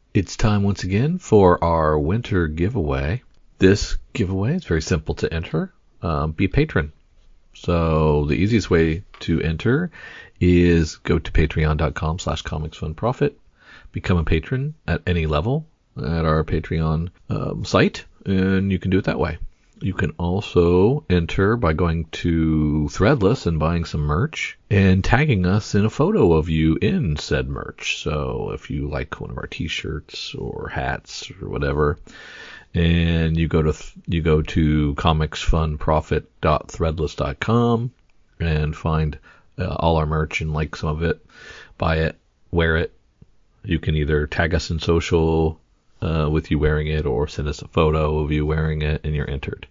It's time once again for our winter giveaway. This giveaway is very simple to enter. Be a patron. So the easiest way to enter is go to patreon.com/comicsfunprofit. Become a patron at any level at our Patreon site, and you can do it that way. You can also enter by going to Threadless and buying some merch and tagging us in a photo of you in said merch. So if you like one of our t-shirts or hats or whatever, and you go to comicsfunprofit.threadless.com and find all our merch and like some of it, buy it, wear it. You can either tag us in social with you wearing it, or send us a photo of you wearing it, and you're entered.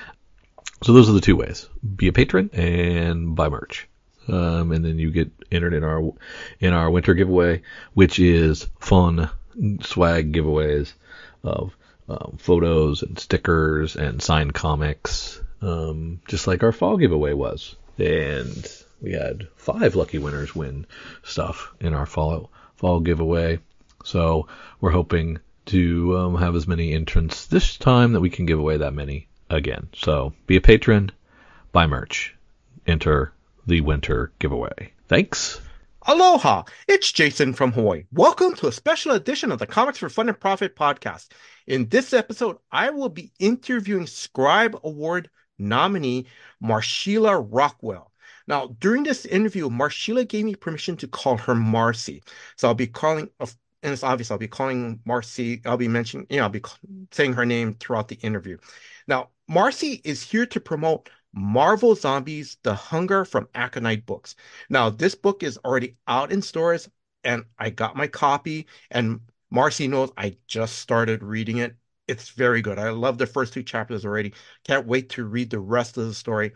So those are the two ways: be a patron and buy merch, and then you get entered in our winter giveaway, which is fun swag giveaways of photos and stickers and signed comics, just like our fall giveaway was. And we had 5 lucky winners win stuff in our fall giveaway. So we're hoping to have as many entrants this time that we can give away that many again. So be a patron, buy merch, enter the winter giveaway. Thanks. Aloha! It's Jason from Hawaii. Welcome to a special edition of the Comics for Fun and Profit podcast. In this episode, I will be interviewing Scribe Award nominee Marsheila Rockwell. Now, during this interview, Marsheila gave me permission to call her Marcy. So I'll be calling, and it's obvious I'll be calling Marcy. I'll be mentioning, I'll be saying her name throughout the interview. Now, Marcy is here to promote Marvel Zombies: The Hunger from Aconite Books. Now, this book is already out in stores, and I got my copy. And Marcy knows I just started reading it. It's very good. I love the first 2 chapters already. Can't wait to read the rest of the story.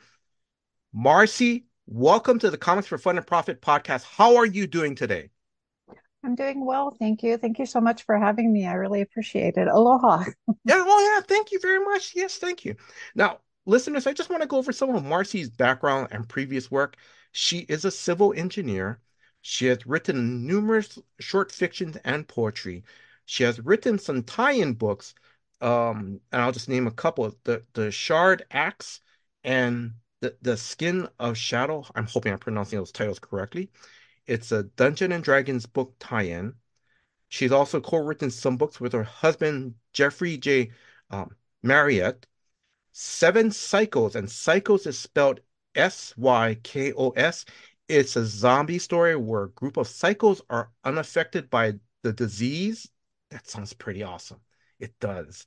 Marcy, welcome to the Comics for Fun and Profit podcast. How are you doing today? I'm doing well, thank you. Thank you so much for having me. I really appreciate it. Aloha. Yeah, oh yeah, thank you very much. Yes, thank you. Now, listeners, I just want to go over some of Marcy's background and previous work. She is a civil engineer. She has written numerous short fictions and poetry. She has written some tie-in books, and I'll just name a couple: the Shard Axe and the Skin of Shadow. I'm hoping I'm pronouncing those titles correctly. It's a Dungeon and Dragons book tie-in. She's also co-written some books with her husband, Jeffrey J. Marriott. Seven Psychos, and Psychos is spelled Sykos. It's a zombie story where a group of psychos are unaffected by the disease. That sounds pretty awesome. It does.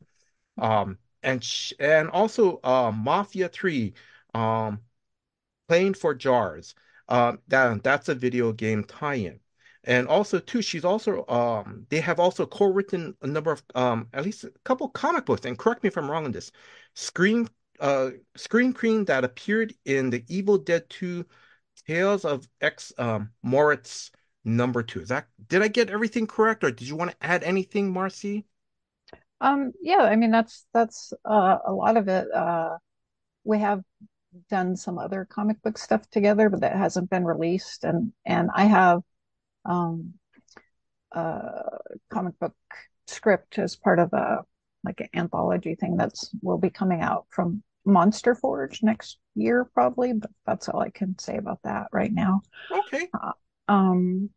And also Mafia 3, um, Playing for Jars. That's a video game tie-in. And also too, she's also they have also co-written a number of at least a couple comic books, and correct me if I'm wrong on this. Screen Screen Cream that appeared in the Evil Dead 2 Tales of X Moritz #2. Is that, did I get everything correct, or did you want to add anything, Marcy? Yeah, I mean that's a lot of it. We have done some other comic book stuff together, but that hasn't been released. And I have um a comic book script as part of a like an anthology thing that's will be coming out from Monster Forge next year probably, but that's all I can say about that right now. Okay. Uh, um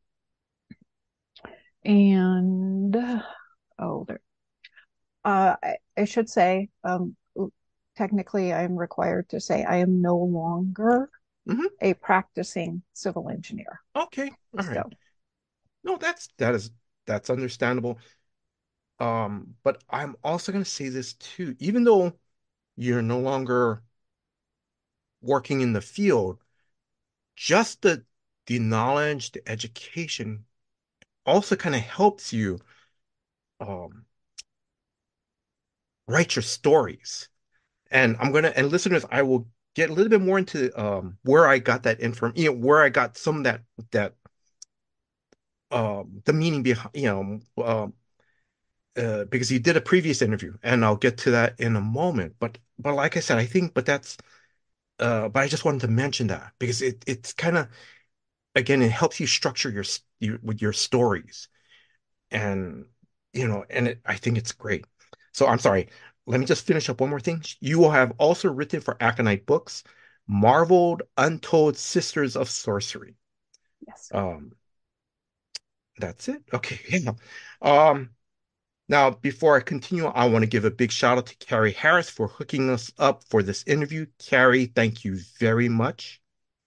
and oh there I should say, technically, I'm required to say I am no longer Hmm. a practicing civil engineer. Okay. All right. So, No, that's understandable. But I'm also going to say this too. Even though you're no longer working in the field, just the knowledge, the education also kind of helps you um write your stories. And and listeners, I will get a little bit more into where I got that info, where I got some of that the meaning behind, because you did a previous interview, and I'll get to that in a moment. But like I said, I think, but I just wanted to mention that because it's kind of, again, it helps you structure your with your stories. And I think it's great. So I'm sorry. Let me just finish up one more thing. You will have also written for Aconite Books, Marveled Untold Sisters of Sorcery. Yes. Um, that's it. Okay, yeah. Um, Now, before I continue, I want to give a big shout out to Carrie Harris for hooking us up for this interview. Carrie, thank you very much.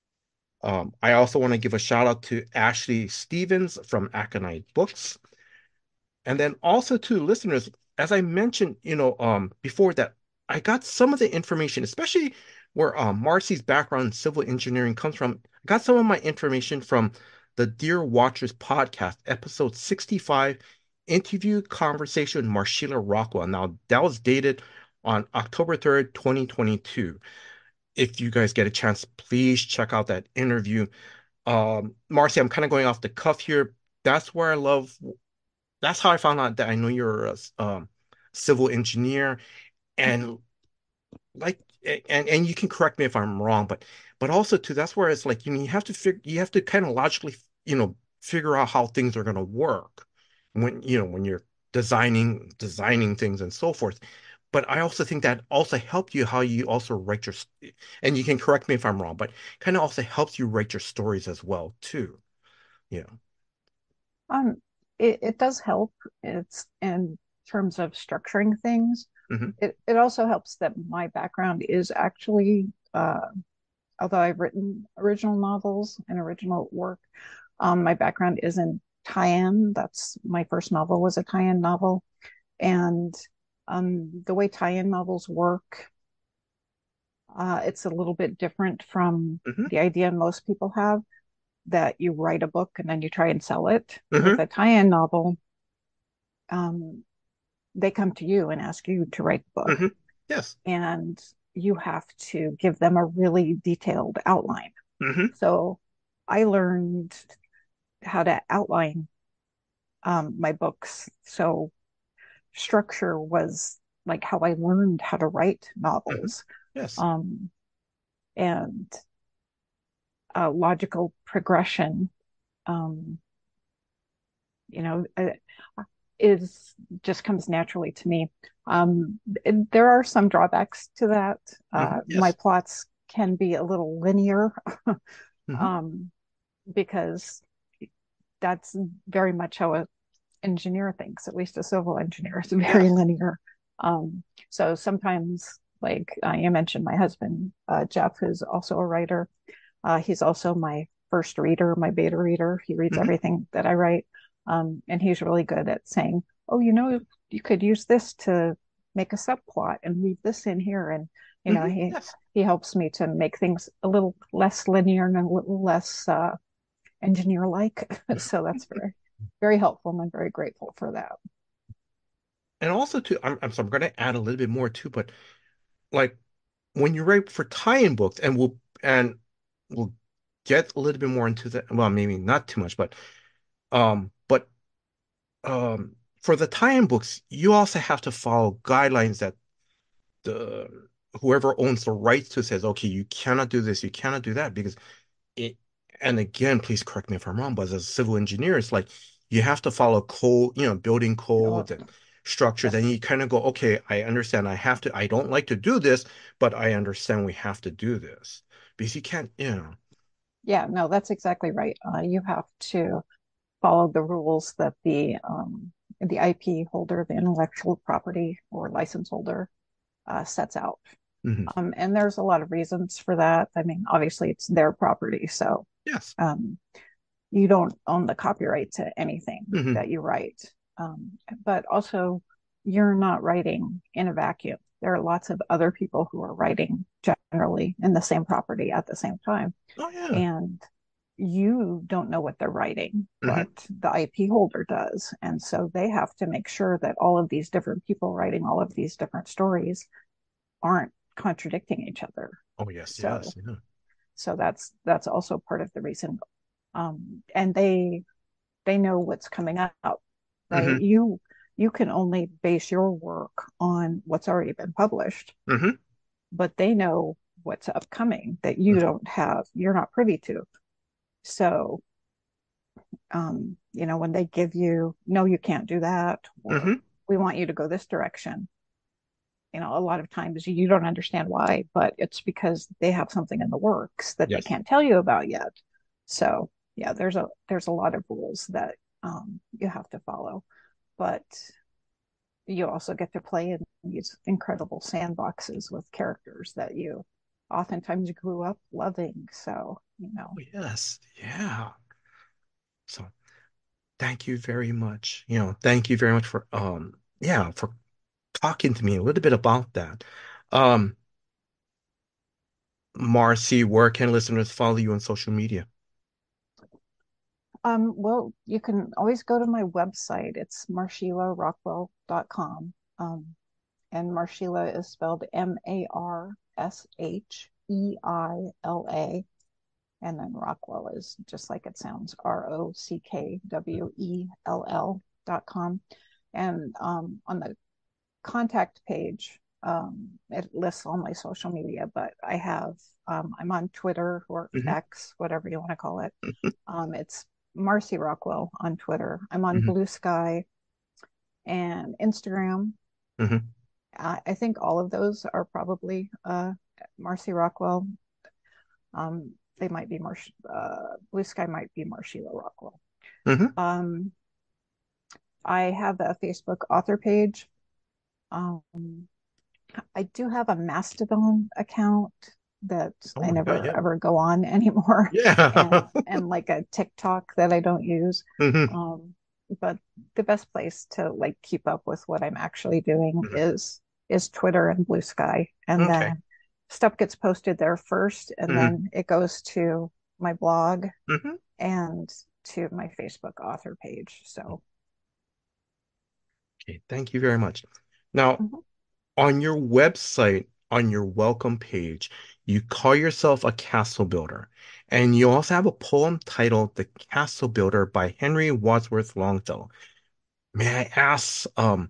I also want to give a shout out to Ashley Stevens from Aconite Books. And then also to listeners, as I mentioned, before that, I got some of the information, especially where Marcy's background in civil engineering comes from. I got some of my information from the Dear Watchers podcast, episode 65, interview conversation with Marcella Rockwell. Now, that was dated on October 3rd, 2022. If you guys get a chance, please check out that interview. Marcy, I'm kind of going off the cuff here. That's where I love that's how I found out that I know you're a civil engineer and like and you can correct me if I'm wrong, but also too that's where it's like you have to kind of logically figure out how things are going to work when you're designing things and so forth. But I also think that also helped you how you also write and you can correct me if I'm wrong, but kind of also helps you write your stories as well too. You Um, it does help. It's in terms of structuring things. hmm It also helps that my background is actually, although I've written original novels and original work, my background is in tie-in. That's my first novel was a tie-in novel, and the way tie-in novels work, it's a little bit different from hmm the idea most people have that you write a book and then you try and sell it. With hmm a tie-in novel, um, they come to you and ask you to write the book, hmm Yes. and you have to give them a really detailed outline. hmm So I learned how to outline my books. So structure was like how I learned how to write hmm novels, Yes. um, and logical progression. Um, you know, is just comes naturally to me. There are some drawbacks to that. My Yes. plots can be a little linear, hmm um, because that's very much how an engineer thinks, at least a civil engineer. It's very Yes. linear. So sometimes, like you mentioned, my husband, Jeff, who's also a writer, he's also my first reader, my beta reader. He reads hmm everything that I write. And he's really good at saying, oh, you could use this to make a subplot and leave this in here. And, Yes. he helps me to make things a little less linear and a little less engineer like. So that's very, very helpful. And I'm very grateful for that. And also too, I'm going to add a little bit more too, but like when you write for tie-in books, and we'll get a little bit more into that. Well, maybe not too much, but for the tie-in books, you also have to follow guidelines that the whoever owns the rights to says, okay, you cannot do this, you cannot do that, because it, and again, please correct me if I'm wrong, but as a civil engineer, it's like you have to follow code, building Oh, codes and structures. And yes. you kind of go, okay, I understand. I don't like to do this, but I understand we have to do this because you can't, Yeah, no, that's exactly right. You have to follow the rules that the IP holder, the intellectual property or license holder, sets out. Mhm. And there's a lot of reasons for that. I mean, obviously, it's their property, so Yes. um, you don't own the copyright to anything hmm that you write. But also, you're not writing in a vacuum. There are lots of other people who are writing generally in the same property at the same time. Oh yeah. And you don't know what they're writing, hmm but the IP holder does. And so they have to make sure that all of these different people writing all of these different stories aren't contradicting each other. Oh yes, So yes. Yeah. so that's also part of the reason. And they know what's coming up, right? hmm You can only base your work on what's already been published, hmm but they know what's upcoming that you don't have, you're not privy to. So When they give you, no, you can't do that, or Mm-hmm. we want you to go this direction. A lot of times you don't understand why, but it's because they have something in the works that they Yes. can't tell you about yet. So yeah, there's a lot of rules that you have to follow, but you also get to play in these incredible sandboxes with characters that you oftentimes grew up loving. So, Oh, yes. Yeah. So thank you very much. Thank you very much for yeah, for talking to me a little bit about that. Um, Marcy, where can listeners follow you on social media? well, you can always go to my website. It's marsheila.rockwell.com. And Marshila is spelled Marsheila. And then Rockwell is just like it sounds, ROCKWELL.com. And on the contact page, it lists all my social media, but I'm on Twitter or Hmm. X, whatever you want to call it. It's Marcy Rockwell on Twitter. I'm on Hmm. Blue Sky and Instagram. Hmm. I think all of those are probably Marcy Rockwell. They might be Blue Sky might be Marshila Rockwell. Hmm. Um, I have a Facebook author page. Um, I do have a Mastodon account that Oh I my God, never yeah. ever go on anymore, and Yeah. and like a TikTok that I don't use. Hmm. Um, but the best place to like keep up with what I'm actually doing Hmm. is Twitter and Blue Sky, and Okay. then stuff gets posted there first, and Hmm. then it goes to my blog Hmm. and to my Facebook author page. So, Okay, thank you very much. Now, mhm. on your website, on your welcome page, you call yourself a castle builder, and you also have a poem titled "The Castle Builder" by Henry Wadsworth Longfellow. May I ask,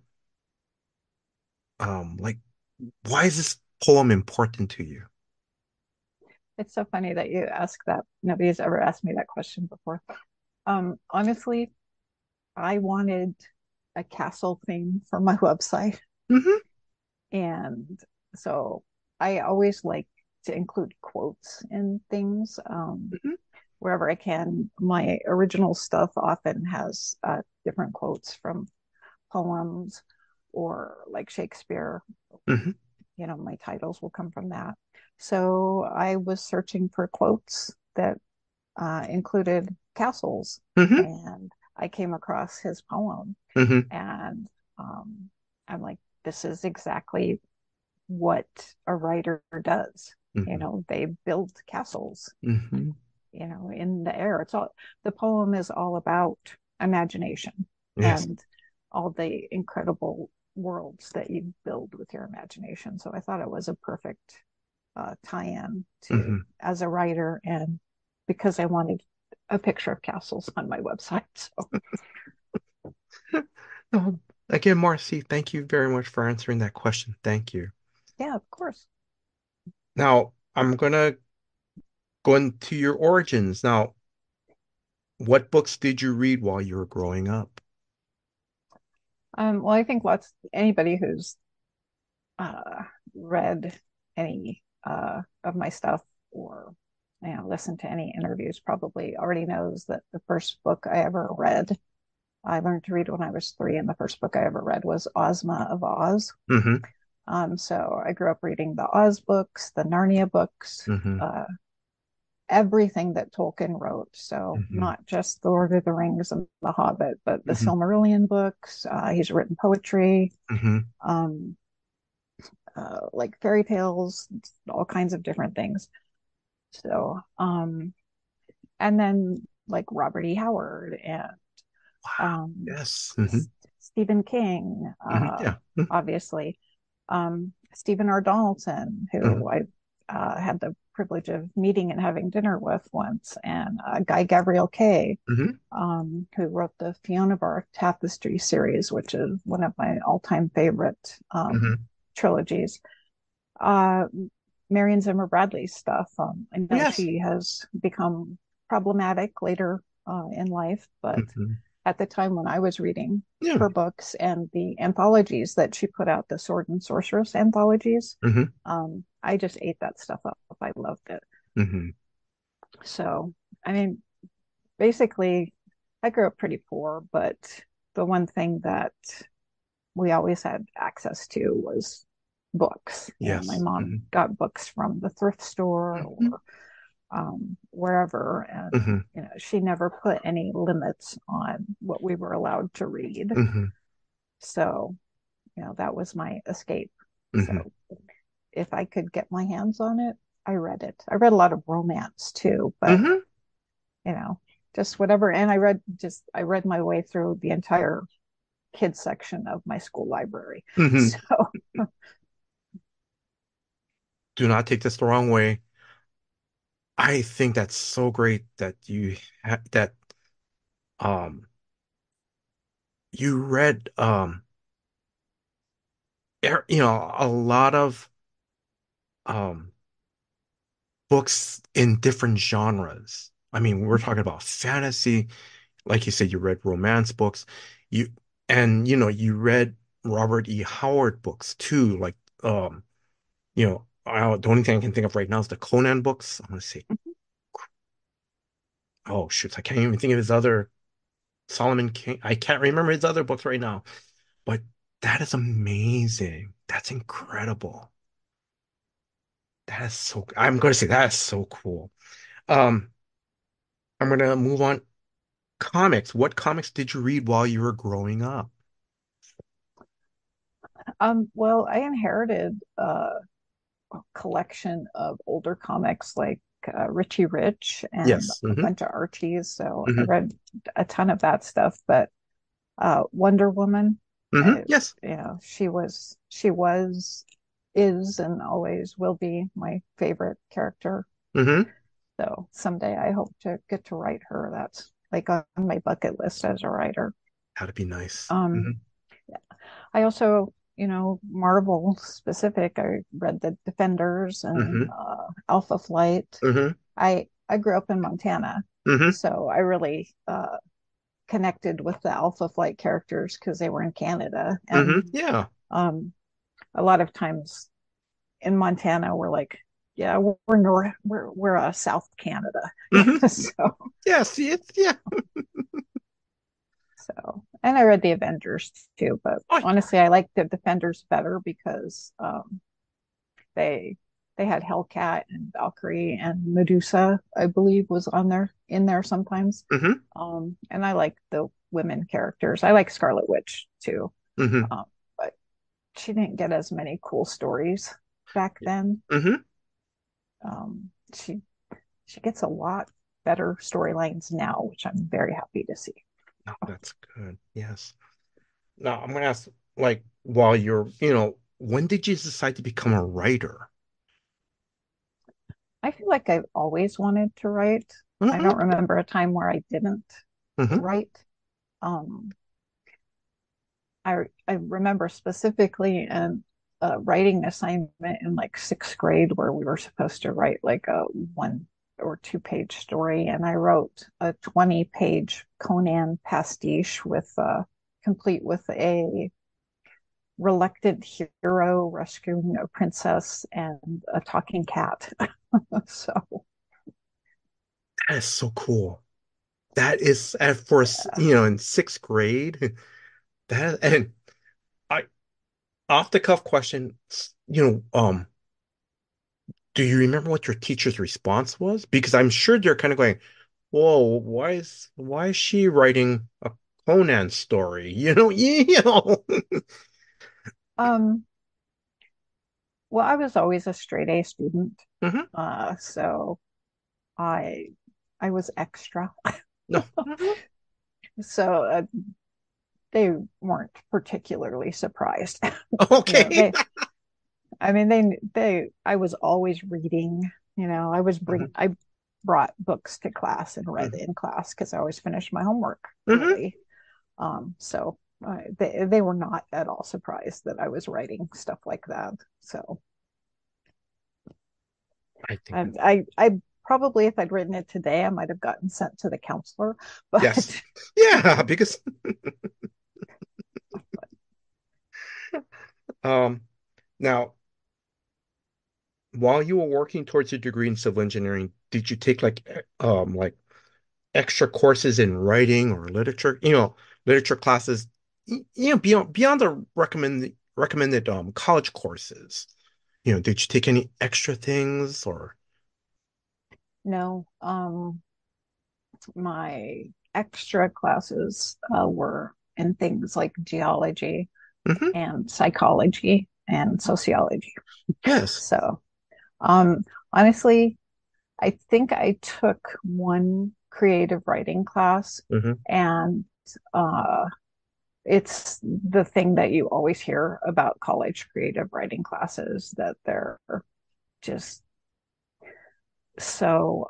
like, why is this poem important to you? It's so funny that you ask that. Nobody's ever asked me that question before. Honestly, I wanted a castle theme for my website. Hmm. And so I always like to include quotes in things Hmm. wherever I can. My original stuff often has different quotes from poems or like Shakespeare. Hmm. My titles will come from that. So I was searching for quotes that included castles, Hmm. and I came across his poem, Hmm. and um, I'm like, this is exactly what a writer does. Hmm. They build castles, Hmm. in the air. The poem is all about imagination Yes. and all the incredible worlds that you build with your imagination. So I thought it was a perfect tie-in to Hmm. as a writer, and because I wanted a picture of castles on my website. So No, again, Marcy, thank you very much for answering that question. Thank you. yeah, of course. Now, I'm gonna go into your origins. Now, what books did you read while you were growing up? Well, I think lots anybody who's read any of my stuff or listened to any interviews probably already knows that the first book I ever read, I learned to read when I was 3, and the first book I ever read was Ozma of Oz. Hmm. So I grew up reading the Oz books, the Narnia books, Hmm. everything that Tolkien wrote. So Hmm. not just The Lord of the Rings and The Hobbit, but the Hmm. Silmarillion books. He's written poetry, Hmm. um, like fairy tales, all kinds of different things. So, and then like Robert E. Howard and Wow. um, Yes. Hmm. Stephen King, Hmm. Yeah. obviously, Stephen R. Donaldson, Hmm. who I had the privilege of meeting and having dinner with once, and Guy Gabriel Kay, Hmm. who wrote the Fiona Barr Tapestry series, which is one of my all-time favorite Hmm. trilogies. Uh, Marion Zimmer Bradley's stuff. I know Yes. she has become problematic later in life, but Hmm. at the time when I was reading Yeah. her books and the anthologies that she put out, the Sword and Sorceress anthologies, Hmm. I just ate that stuff up. I loved it. Hmm. So, I mean, basically, I grew up pretty poor, but the one thing that we always had access to was books. And my Yes. mom Hmm. got books from the thrift store Hmm. or wherever. And, Hmm. she never put any limits on what we were allowed to read. Hmm. So, that was my escape. Hmm. So if I could get my hands on it, I read it. I read a lot of romance too, but Hmm. you know, just whatever. And I read my way through the entire kids section of my school library. Hmm. So Do not take this the wrong way. I think that's so great that that um you read a lot of um books in different genres. I mean, we're talking about fantasy, like you said, you read romance books, you you read Robert E. Howard books too. Like the only thing I can think of right now is the Conan books. I'm gonna say, oh shoot, I can't even think of his other Solomon King. I can't remember his other books right now. But that is amazing. That's incredible. I'm gonna say that is so cool. Um, I'm gonna move on. Comics. What comics did you read while you were growing up? well, I inherited a collection of older comics like Richie Rich and Yes. a Hmm. bunch of Archies. So I Hmm. read a ton of that stuff. But Wonder Woman, Hmm. Yes. she was, is, and always will be my favorite character. Hmm. So someday I hope to get to write her. That's like on my bucket list as a writer. That'd be nice. Um, Hmm. I also, Marvel specific. I read the Defenders and Hmm. Alpha Flight. Hmm. I grew up in Montana, Hmm. so I really connected with the Alpha Flight characters because they were in Canada, and Yeah. um, a lot of times in Montana we're like, yeah, we're north, we're South Canada, Hmm. so Yes. Yeah. and I read the Avengers too, but Oh, honestly, I like the Defenders better because they they had Hellcat and Valkyrie and Medusa, I believe, was on there in there sometimes. hmm. And I like the women characters. I like Scarlet Witch too, Hmm. um, but she didn't get as many cool stories back then. Hmm. She gets a lot better storylines now, which I'm very happy to see. That's good. Yes. Now I'm gonna ask, like, while when did you decide to become a writer? I feel like I've always wanted to write. I Hmm. don't remember a time where I didn't Hmm. write. Um, I remember specifically a writing assignment in like sixth grade where we were supposed to write like a 1 or 2 page story, and I wrote a 20-page Conan pastiche with complete with a reluctant hero rescuing a princess and a talking cat. So That is so cool. That is at first, in sixth grade. That and I off the cuff question, do you remember what your teacher's response was? Because I'm sure they're kind of going, "Whoa, why is she writing a Conan story?" you know. um well, I was always a straight A student. Hmm. So I I was extra. No. Hmm. So they weren't particularly surprised. Okay. They, I mean, I was always reading. Hmm. I brought books to class and read Hmm. in class because I always finished my homework Hmm. early. So they were not at all surprised that I was writing stuff like that. So I think I that's I I probably if I'd written it today, I might have gotten sent to the counselor. But Yes. Yeah, because um now while you were working towards your degree in civil engineering, did you take like extra courses in writing or literature, literature classes, beyond the recommended college courses? Did you take any extra things or no, my extra classes were in things like geology hmm and psychology and sociology. Yes. So, honestly, I think I took one creative writing class, hmm and uh, it's the thing that you always hear about college creative writing classes, that they're just so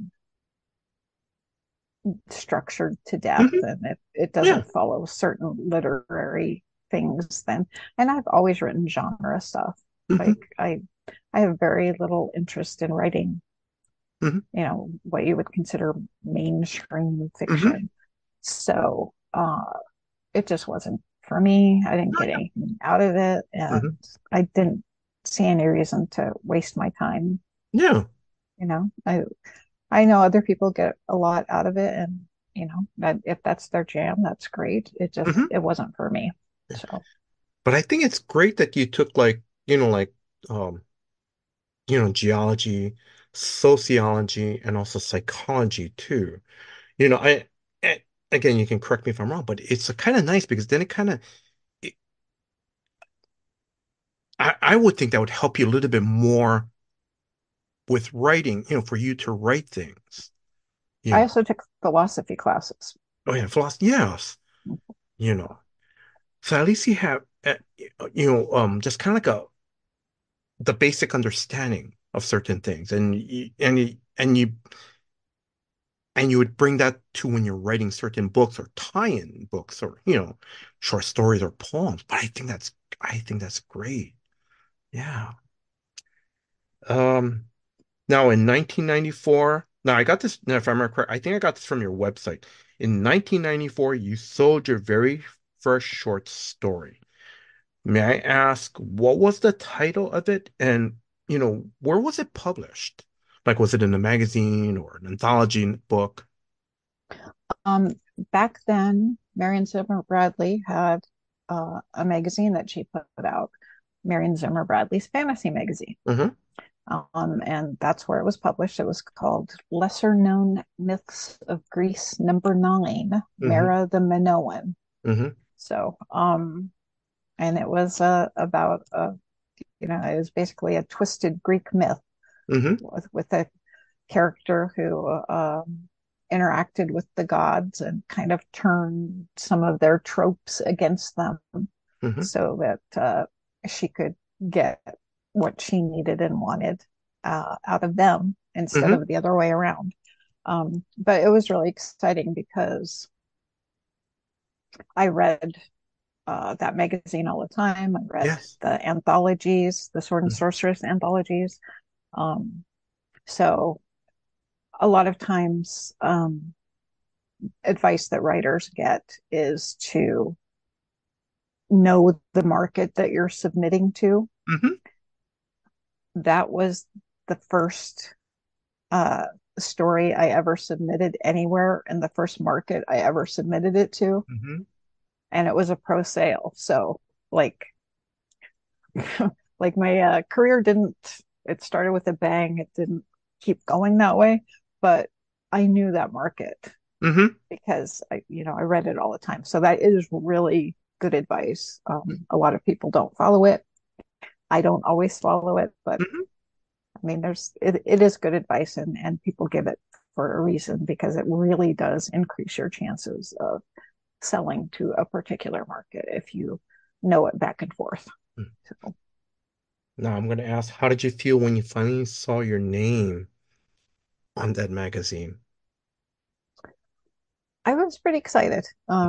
structured to death, hmm and it Yeah. doesn't follow certain literary things then. And I've always written genre stuff. hmm Like I have very little interest in writing, hmm what you would consider mainstream hmm fiction. So it just wasn't for me. I didn't get anything out of it, hmm and I didn't see any reason to waste my time. Yeah. You know, I know other people get a lot out of it, and that if that's their jam, that's great. hmm It wasn't for me. So But I think it's great that you took um, geology, sociology, and also psychology too. You know, I again, you can correct me if I'm wrong, but it's kind of nice because then it, I would think that would help you a little bit more with writing, for you to write things, you I know. also took philosophy classes. Oh yeah, philosophy, yes, you know. So at least you have, just kind of like the basic understanding of certain things, and you would bring that to when you're writing certain books or tie-in books or short stories or poems. But I think that's great. Yeah. Um, Now in 1994, now I got this, now if I remember correct, I think I got this from your website. In 1994, you sold your very first short story. May I ask, what was the title of it? And, where was it published? Like, was it in a magazine or an anthology book? Um, Back then, Marion Zimmer Bradley had a magazine that she put out, Marion Zimmer Bradley's Fantasy Magazine. Mm-hmm. And that's where it was published. It was called Lesser Known Myths of Greece #9, Mm-hmm. Mara the Minoan. Mm-hmm. So, and it was about it was basically a twisted Greek myth Mm-hmm. with a character who interacted with the gods and kind of turned some of their tropes against them, Mm-hmm. so that she could get what she needed and wanted out of them instead Mm-hmm. of the other way around. But it was really exciting because I read that magazine all the time. I read Yes. the anthologies, the Sword and Sorceress anthologies. Um, so a lot of times, advice that writers get is to know the market that you're submitting to. Mm-hmm. That was the first uh, story I ever submitted anywhere, and the first market I ever submitted it to. Mm-hmm. And it was a pro sale. So, like, like my career didn't, it started with a bang. It didn't keep going that way, but I knew that market Mm-hmm. because I read it all the time. So that is really good advice. A lot of people don't follow it. I don't always follow it, but Mm-hmm. I mean, it is good advice, and people give it for a reason, because it really does increase your chances of selling to a particular market if you know it back and forth. So Now I'm going to ask, how did you feel when you finally saw your name on that magazine? I was pretty excited.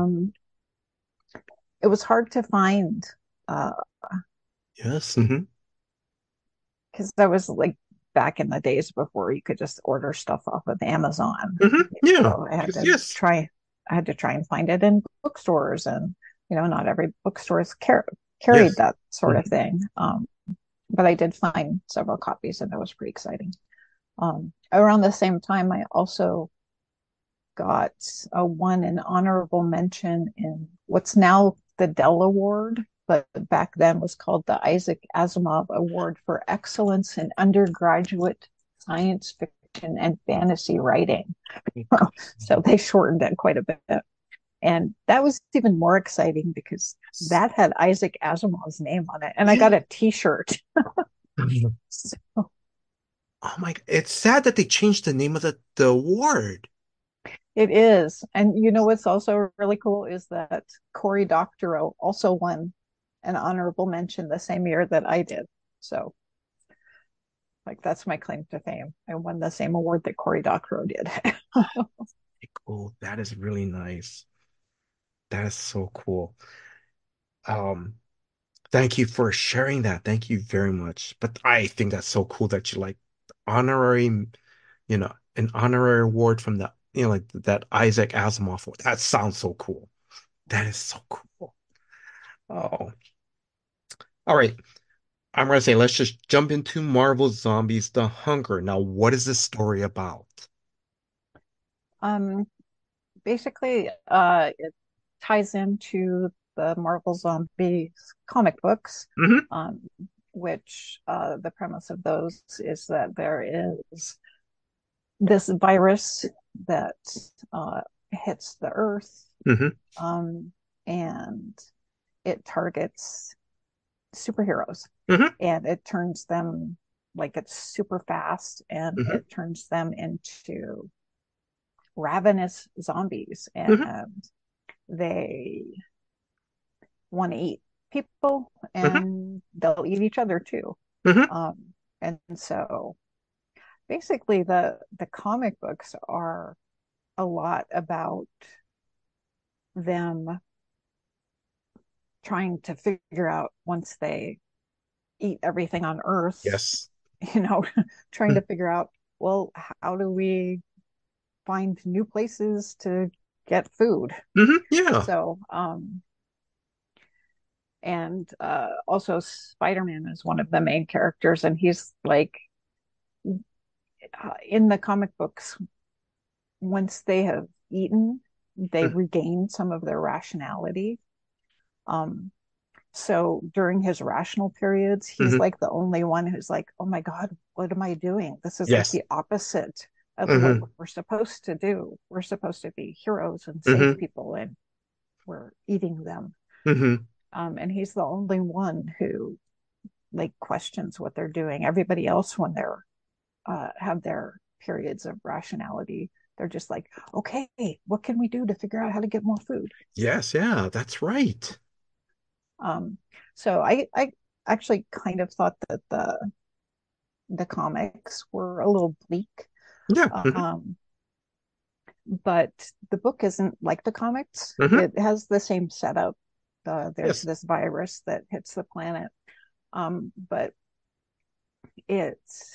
It was hard to find, uh, Yes. Mm-hmm. because I was like back in the days before you could just order stuff off of Amazon. Yeah. So I had to Yes. try and find it in bookstores, and not every bookstores carried Yes. that sort of Mhm. thing. But I did find several copies, and that was pretty exciting. Around the same time, I also got an honorable mention in what's now the Dell Award, but back then was called the Isaac Asimov Award for Excellence in Undergraduate Science Fiction and Fantasy Writing. So they shortened it quite a bit. And that was even more exciting because that had Isaac Asimov's name on it. And I got Yeah. a t-shirt. So Oh my, it's sad that they changed the name of the award. it is. And what's also really cool is that Cory Doctorow also won an honorable mention the same year that I did. So, like, that's my claim to fame. I won the same award that Cory Doctorow did. Cool. That is really nice. That is so cool. Um, Thank you for sharing that. Thank you very much. But I think that's so cool that you like honorary, an honorary award from the, like that Isaac Asimov award. That sounds so cool. That is so cool. Oh, all right. I'm gonna say let's just jump into Marvel Zombies: The Hunger. Now, what is this story about? um, Basically, it ties into the Marvel Zombies comic books, Hmm. um, which the premise of those is that there is this virus that hits the Earth, Hmm. um, and it targets superheroes, Hmm. and it turns them, like, it's super fast, and Hmm. it turns them into ravenous zombies, Hmm. and they want to eat people, Hmm. and they'll eat each other too. Hmm. And so basically the comic books are a lot about them trying to figure out, once they eat everything on Earth, Yes. you know, trying to figure out, well, how do we find new places to get food? Yeah. So, and also Spider-Man is one of the main characters, and he's like, in the comic books, once they have eaten, they regain some of their rationality. Um, so during his rational periods, he's Hmm. like the only one who's like, oh my God, what am I doing? This is like Yes. the opposite of what Hmm. we're supposed to do. We're supposed to be heroes and save Hmm. people, and we're eating them. Hmm. And he's the only one who, like, questions what they're doing. Everybody else, when they're have their periods of rationality, they're just like, okay, what can we do to figure out how to get more food? Yes, yeah, that's right. Um, so I actually kind of thought that the comics were a little bleak. Yeah. Um, but the book isn't like the comics. Hmm. It has the same setup. There's Yes. this virus that hits the planet, but it's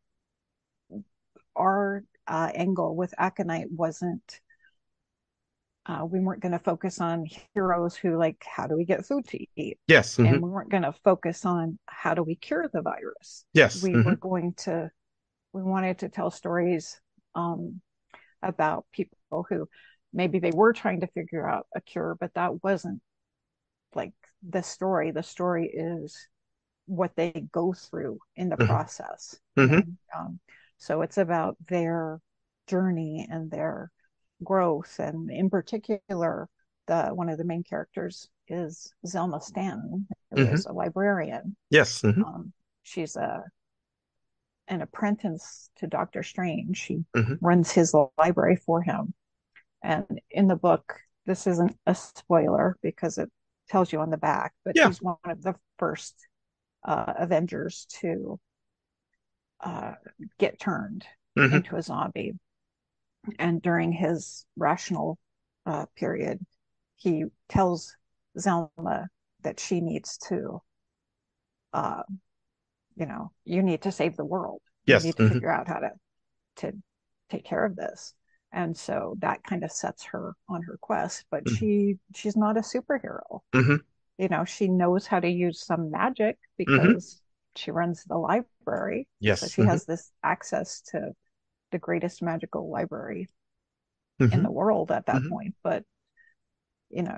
our angle with Aconite wasn't, we weren't going to focus on heroes who, like, how do we get food to eat? Yes. And we weren't going to focus on how do we cure the virus. Yes. We were going to, we wanted to tell stories um, about people who maybe they were trying to figure out a cure, but that wasn't like the story. The story is what they go through in the Hmm. process, Hmm. so it's about their journey and their growth. And in particular, the one of the main characters is Zelma Stanton, who Hmm. is a librarian. Yes. She's an apprentice to Doctor Strange. She Hmm. runs his library for him. And in the book, this isn't a spoiler because it tells you on the back, but Yeah. he's one of the first Avengers to uh, get turned Hmm. into a zombie. And during his rational period, he tells Zelma that she needs to, uh, you need to save the world. We Yes. need to figure out how to take care of this. And so that kind of sets her on her quest. But Hmm. she's not a superhero. Hmm. You know, she knows how to use some magic Hmm. because she runs the library. So Yes. she has this access to the greatest magical library in Hmm. the world at that Hmm. point. But you know,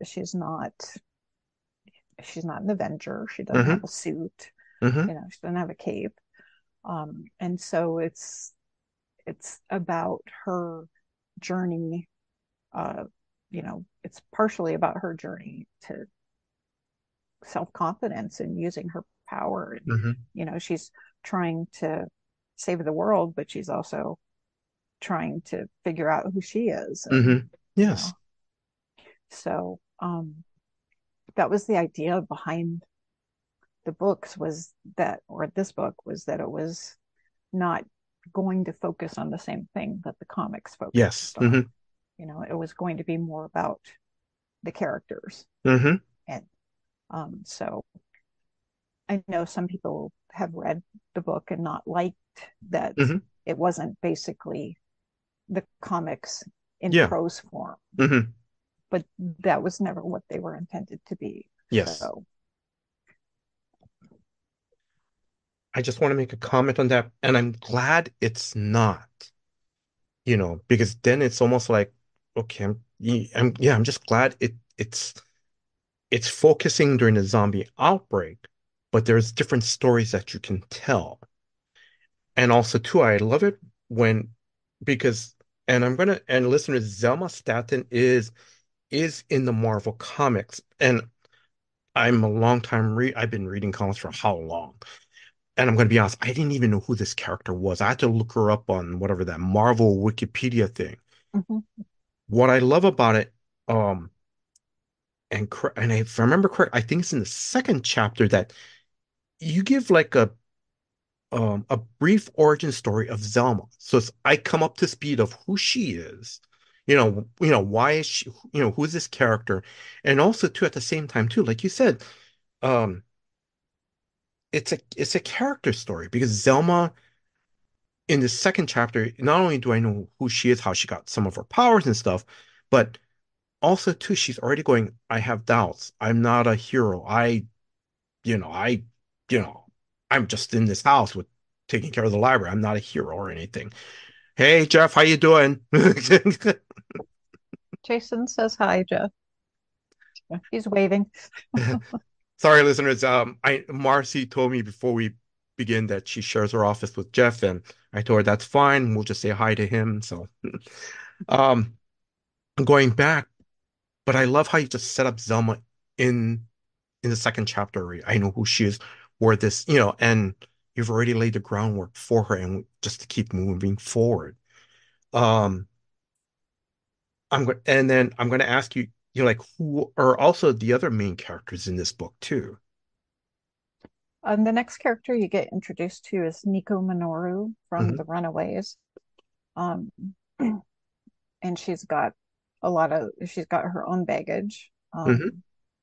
she's not an Avenger. She doesn't Hmm. have a suit. Hmm. You know, she doesn't have a cape. And so it's about her journey. Uh, you know, it's partially about her journey to self-confidence and using her power. And Hmm. you know, she's trying to save the world, but she's also trying to figure out who she is. And Hmm. you Yes. know, so that was the idea behind the books was that, or this book was that it was not going to focus on the same thing that the comics Yes. focused on. Hmm. You know, it was going to be more about the characters. Hmm. And so I know some people have read the book and not liked that Hmm. it wasn't basically the comics in Yeah. prose form, Hmm. but that was never what they were intended to be. Yes. So, I just want to make a comment on that, and I'm glad it's not, because then it's almost like, okay, I'm just glad it's focusing during the zombie outbreak, but there's different stories that you can tell. And also too, I love it when because and listeners, Zelma Staten is in the Marvel comics. And I'm a long time read I've been reading comics for how long? And I'm gonna be honest, I didn't even know who this character was. I had to look her up on whatever that Marvel Wikipedia thing. mm-hmm, What I love about it, um, and if I remember correct, I think it's in the second chapter that you give like a brief origin story of Zelma. So I come up to speed of who she is, why is she, who is this character, and also too at the same time too, like you said, um, it's a character story because Zelma in the second chapter, not only do I know who she is, how she got some of her powers and stuff, but also too, she's already going, I have doubts. I'm not a hero. You know, I, you know, I'm just in this house with taking care of the library. I'm not a hero or anything. Hey, Jeff, how you doing? Jason says hi, Jeff. He's waving. Sorry, listeners. I Marcy told me before we begin that she shares her office with Jeff, and I told her that's fine. We'll just say hi to him. So, um, going back, but I love how you just set up Zelma in in the second chapter. I know who she is, where this, and you've already laid the groundwork for her, and just to keep moving forward. Um, and then I'm going to ask you, like who are also the other main characters in this book too? The next character you get introduced to is Nico Minoru from Hmm. The Runaways. Um, and she's got her own baggage. Hmm.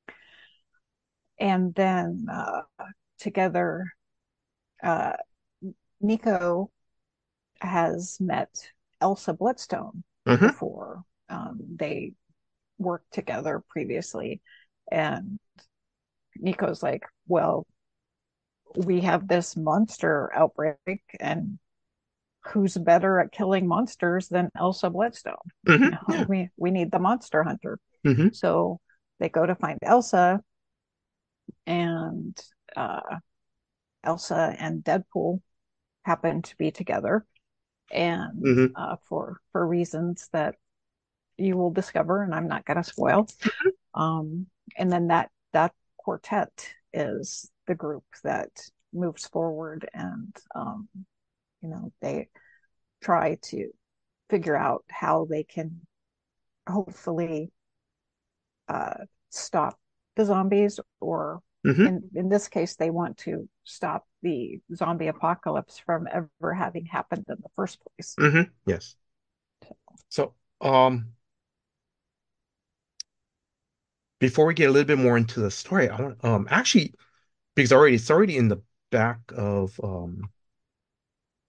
And then together, uh, Nico has met Elsa Bloodstone Hmm. before. They worked together previously. And Nico's like, well, we have this monster outbreak, and who's better at killing monsters than Elsa Bloodstone? Hmm. You know, Yeah. we need the monster hunter. Hmm. So they go to find Elsa, and uh, Elsa and Deadpool happen to be together, and Hmm. for reasons that you will discover, and I'm not going to spoil. Um, and then that quartet is the group that moves forward, and they try to figure out how they can hopefully stop the zombies, or Hmm. in this case, they want to stop the zombie apocalypse from ever having happened in the first place. Hmm. Yes. So, before we get a little bit more into the story, I want actually because already it's already in the back of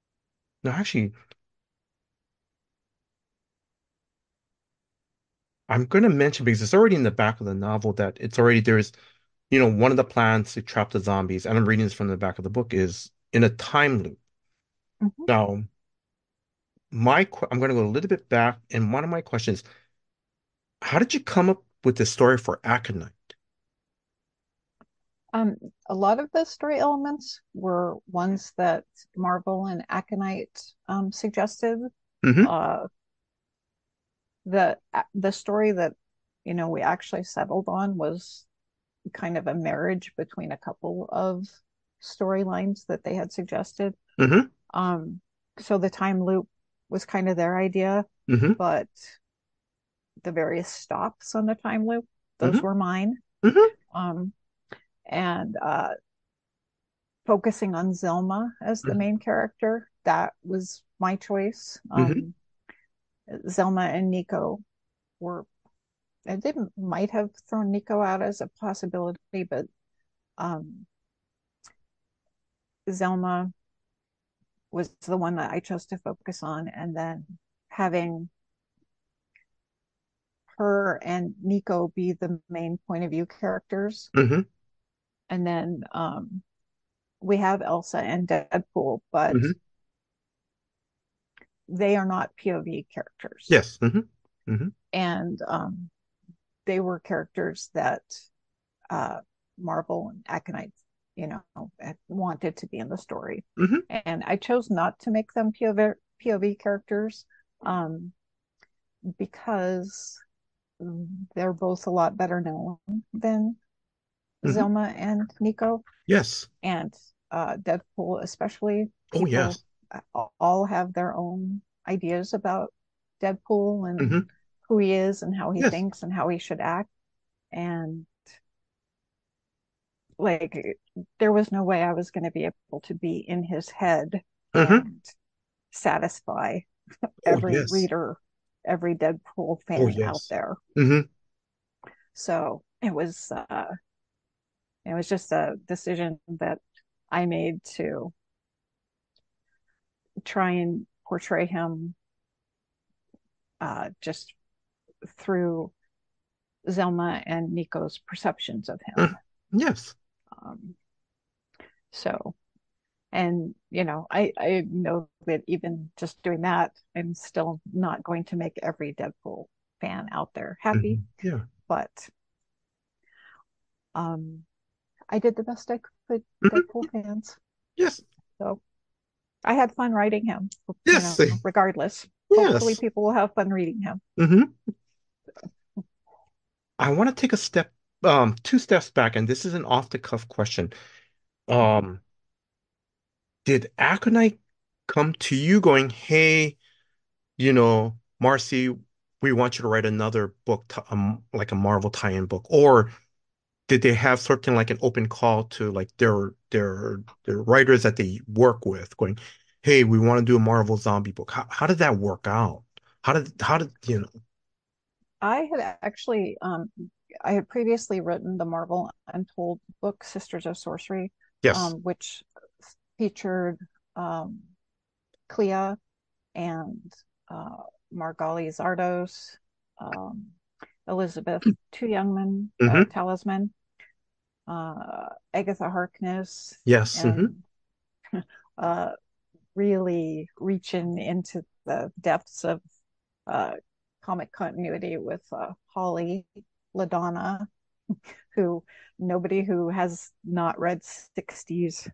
No, actually, I'm going to mention because it's already in the back of the novel that it's already there's, one of the plans to trap the zombies, and I'm reading this from the back of the book, is in a time loop. Mhm. Now, I'm going to go a little bit back, and one of my questions, how did you come up with the story for Aconite? Um, a lot of the story elements were ones that Marvel and Aconite suggested. Mm-hmm. Uh, the story that we actually settled on was kind of a marriage between a couple of storylines that they had suggested. Mm-hmm. Um, so the time loop was kind of their idea, Mm-hmm. but the various stops on the time loop, those Mm-hmm. were mine. Mm-hmm. Um, and focusing on Zelma as the main character, that was my choice. Mm-hmm. Zelma and Nico were, I didn't might have thrown Nico out as a possibility, but um, Zelma was the one that I chose to focus on. And then having her and Nico be the main point of view characters. Mm-hmm. And then we have Elsa and Deadpool, but Mm-hmm. they are not POV characters. Yes. Mm-hmm. Mm-hmm. And they were characters that Marvel and Aconite, wanted to be in the story. Mm-hmm. And I chose not to make them POV characters um, because they're both a lot better known than Mm-hmm. Zelma and Nico, Yes. and Deadpool, especially. Oh, People yes. all have their own ideas about Deadpool and Mm-hmm. who he is and how he Yes. thinks and how he should act. And like, there was no way I was going to be able to be in his head Mm-hmm. and satisfy Oh, every yes. reader, every Deadpool Oh, fan out yes. there. Mm-hmm. So it was just a decision that I made to try and portray him just through Zelma and Nico's perceptions of him. Yes. Um, so, and I know that even just doing that, I'm still not going to make every Deadpool fan out there happy, Mm-hmm. Yeah. but um, I did the best I could, Mm-hmm. Deadpool fans. Yes. So I had fun writing him, Yes. regardless. Hopefully Yes. people will have fun reading him. Mm-hmm. I want to take two steps back, and this is an off-the-cuff question. Mhm. Um, did Aconite come to you going, "Hey, Marcy, we want you to write another book, like a Marvel tie-in book," or did they have something like an open call to like their writers that they work with, going, "Hey, we want to do a Marvel zombie book." How did that work out? How did I had actually, I had previously written the Marvel Untold book, Sisters of Sorcery, Yes. which featured um, Clea and uh, Margali Zardos, um, Elizabeth Two Youngman, Mm-hmm. Talisman, Agatha Harkness, Yes. Mm-hmm. and uh, really reaching into the depths of uh, comic continuity with Holly LaDonna, who nobody who has not read 60s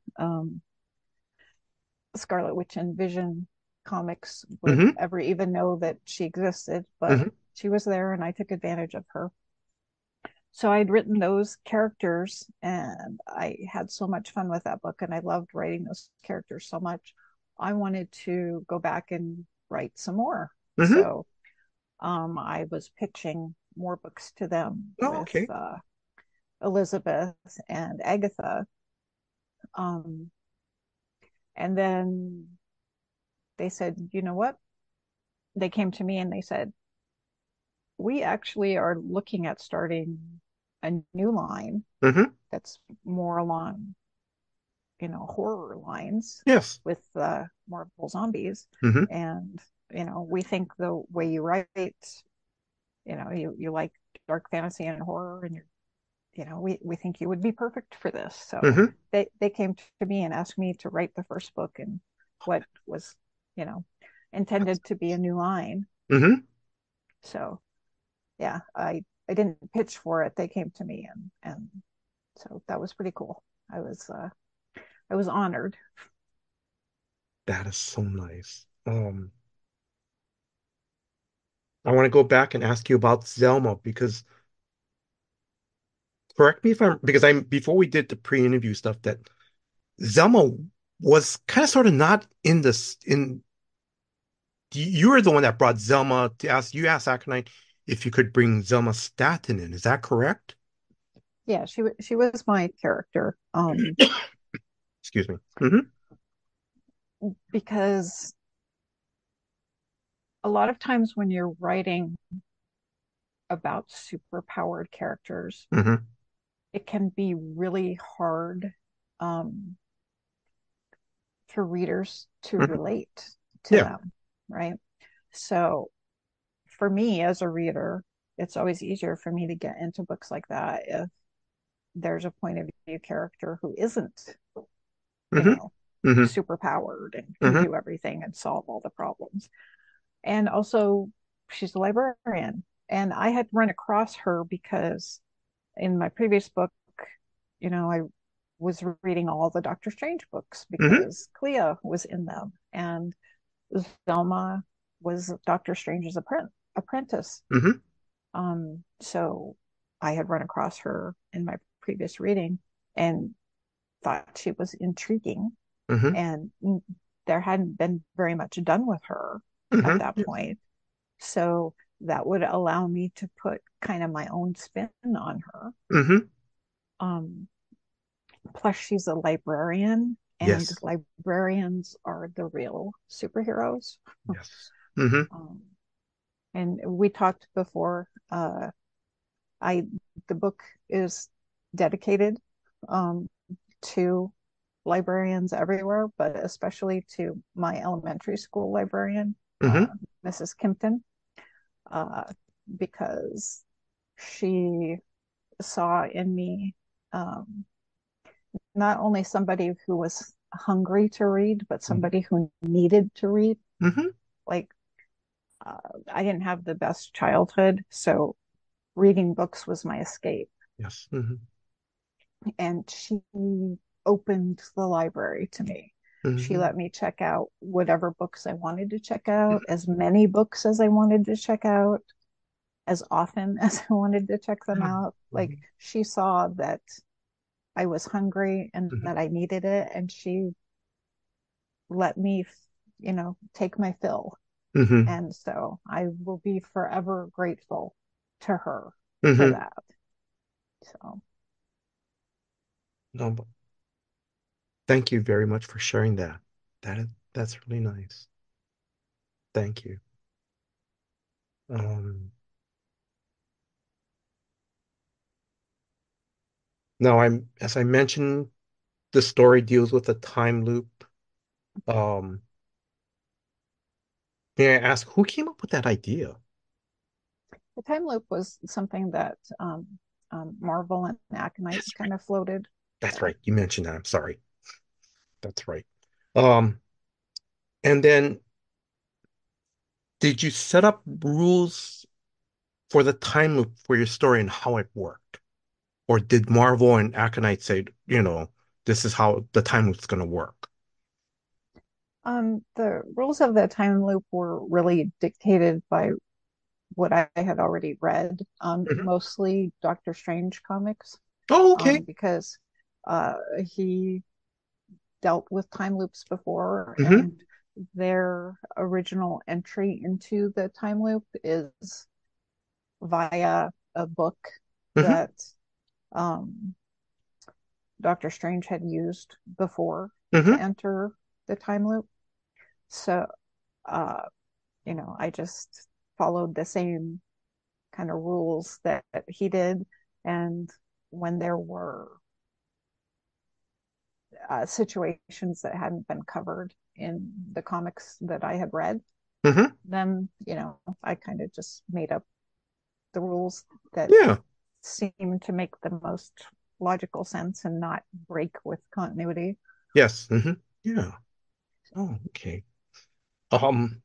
Scarlet Witch and Vision comics would Mm-hmm. ever even know that she existed, but Mm-hmm. she was there and I took advantage of her. So I'd written those characters and I had so much fun with that book and I loved writing those characters so much. I wanted to go back and write some more. Mm-hmm. So I was pitching more books to them Oh, with okay. Elizabeth and Agatha. Um, and then they said, you know what? They came to me and they said, we actually are looking at starting a new line Mm-hmm. that's more along horror lines Yes. with Marvel Zombies. Mm-hmm. And, we think the way you write, you like dark fantasy and horror, and we think you would be perfect for this. So Mm-hmm. they came to me and asked me to write the first book in what was, you know, intended to be a new line. Mm-hmm. So yeah, I didn't pitch for it. They came to me, and so that was pretty cool. I was honored. That is so nice. I want to go back and ask you about Zelma because correct me if I'm because I'm before we did the pre-interview stuff that Zelma was kind of sort of not in this in you were the one that brought Zelma to ask you asked Aconite if you could bring Zelma Staten in. Is that correct? Yeah, she was my character. Excuse me. Hmm. Because a lot of times when you're writing about superpowered characters, Hmm. it can be really hard um, for readers to Hmm. relate to Yeah. them, right? So for me as a reader, it's always easier for me to get into books like that if there's a point of view character who isn't, you Hmm. know, Hmm. super powered and can Hmm. do everything and solve all the problems. And also, she's a librarian. And I had run across her because in my previous book, I was reading all the Doctor Strange books Hmm. because Clea was in them. And Zelma was Doctor Strange's apprentice. Hmm. So I had run across her in my previous reading and thought she was intriguing. Hmm. And there hadn't been very much done with her at Hmm. that point. So that would allow me to put kind of my own spin on her. Hmm. Um, Plus, she's a librarian, and Yes. librarians are the real superheroes. Yes. Hmm. Um, and we talked before. I the book is dedicated um, to librarians everywhere, but especially to my elementary school librarian, Hmm. Mrs. Kimpton, uh, because she saw in me um, not only somebody who was hungry to read, but somebody who needed to read. Hmm. Like, uh, I didn't have the best childhood, so reading books was my escape. Yes. Hmm. And she opened the library to me. She Hmm. let me check out whatever books I wanted to check out, as many books as I wanted to check out, as often as I wanted to check them out. Like, she saw that I was hungry and Hmm. that I needed it, and she let me, take my fill. Hmm. And so I will be forever grateful to her for Hmm. that. So, No, but thank you very much for sharing that. That's really nice. Thank you. Um, Now as I mentioned, the story deals with a time loop. Um, may I ask who came up with that idea? the time loop was something that Marvel and Aconites That's right. kind of floated. That's Uh, right. You mentioned that. I'm sorry. That's right. Um, and then did you set up rules for the time loop for your story and how it worked? Or did Marvel and Aconite say, this is how the time loop's going to work? the rules of the time loop were really dictated by what I had already read, Mhm. mostly Doctor Strange comics, Oh, okay. because he dealt with time loops before, Hmm. and their original entry into the time loop is via a book Hmm. that um, Doctor Strange had used before to Hmm. enter the time loop. So, uh, I just followed the same kind of rules that he did. And when there were situations that hadn't been covered in the comics that I had read, Hmm. then, I kind of just made up the rules that Yeah. seemed to make the most logical sense and not break with continuity. Yes. Yeah. Oh, okay. Um,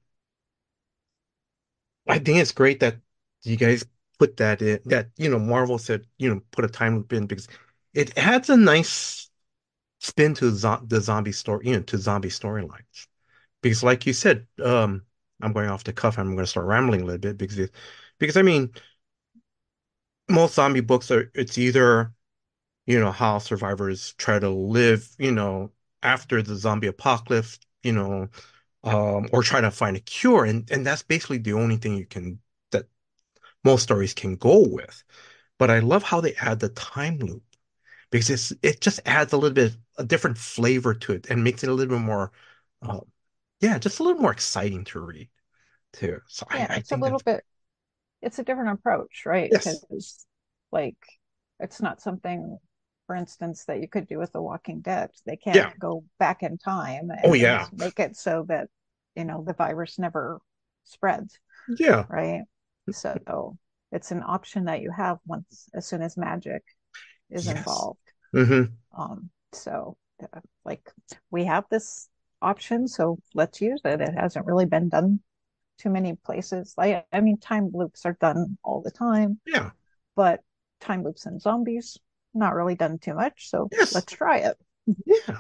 I think it's great that you guys put that in, that, Marvel said, put a time loop in because it adds a nice spin to the zombie story, to zombie storylines. Because like you said, I'm going off the cuff. I'm going to start rambling a little bit because I mean, most zombie books are, it's either, how survivors try to live, after the zombie apocalypse, or try to find a cure. And that's basically the only thing that most stories can go with. But I love how they add the time loop because it just adds a little bit a different flavor to it and makes it a little bit more, uh, yeah, just a little more exciting to read too. So Yeah, I it's a think little that's bit, it's a different approach, right? yes, Because, like, it's not something, for instance, that you could do with The Walking Dead. They can't yeah, go back in time oh and yeah, make it so that, the virus never spreads, yeah, right? So it's an option that you have once, as soon as magic is yes, involved. hmm So, like, we have this option, so let's use it. It hasn't really been done too many places. I mean, time loops are done all the time, yeah, but time loops and zombies, not really done too much. So yes, let's try it. yeah.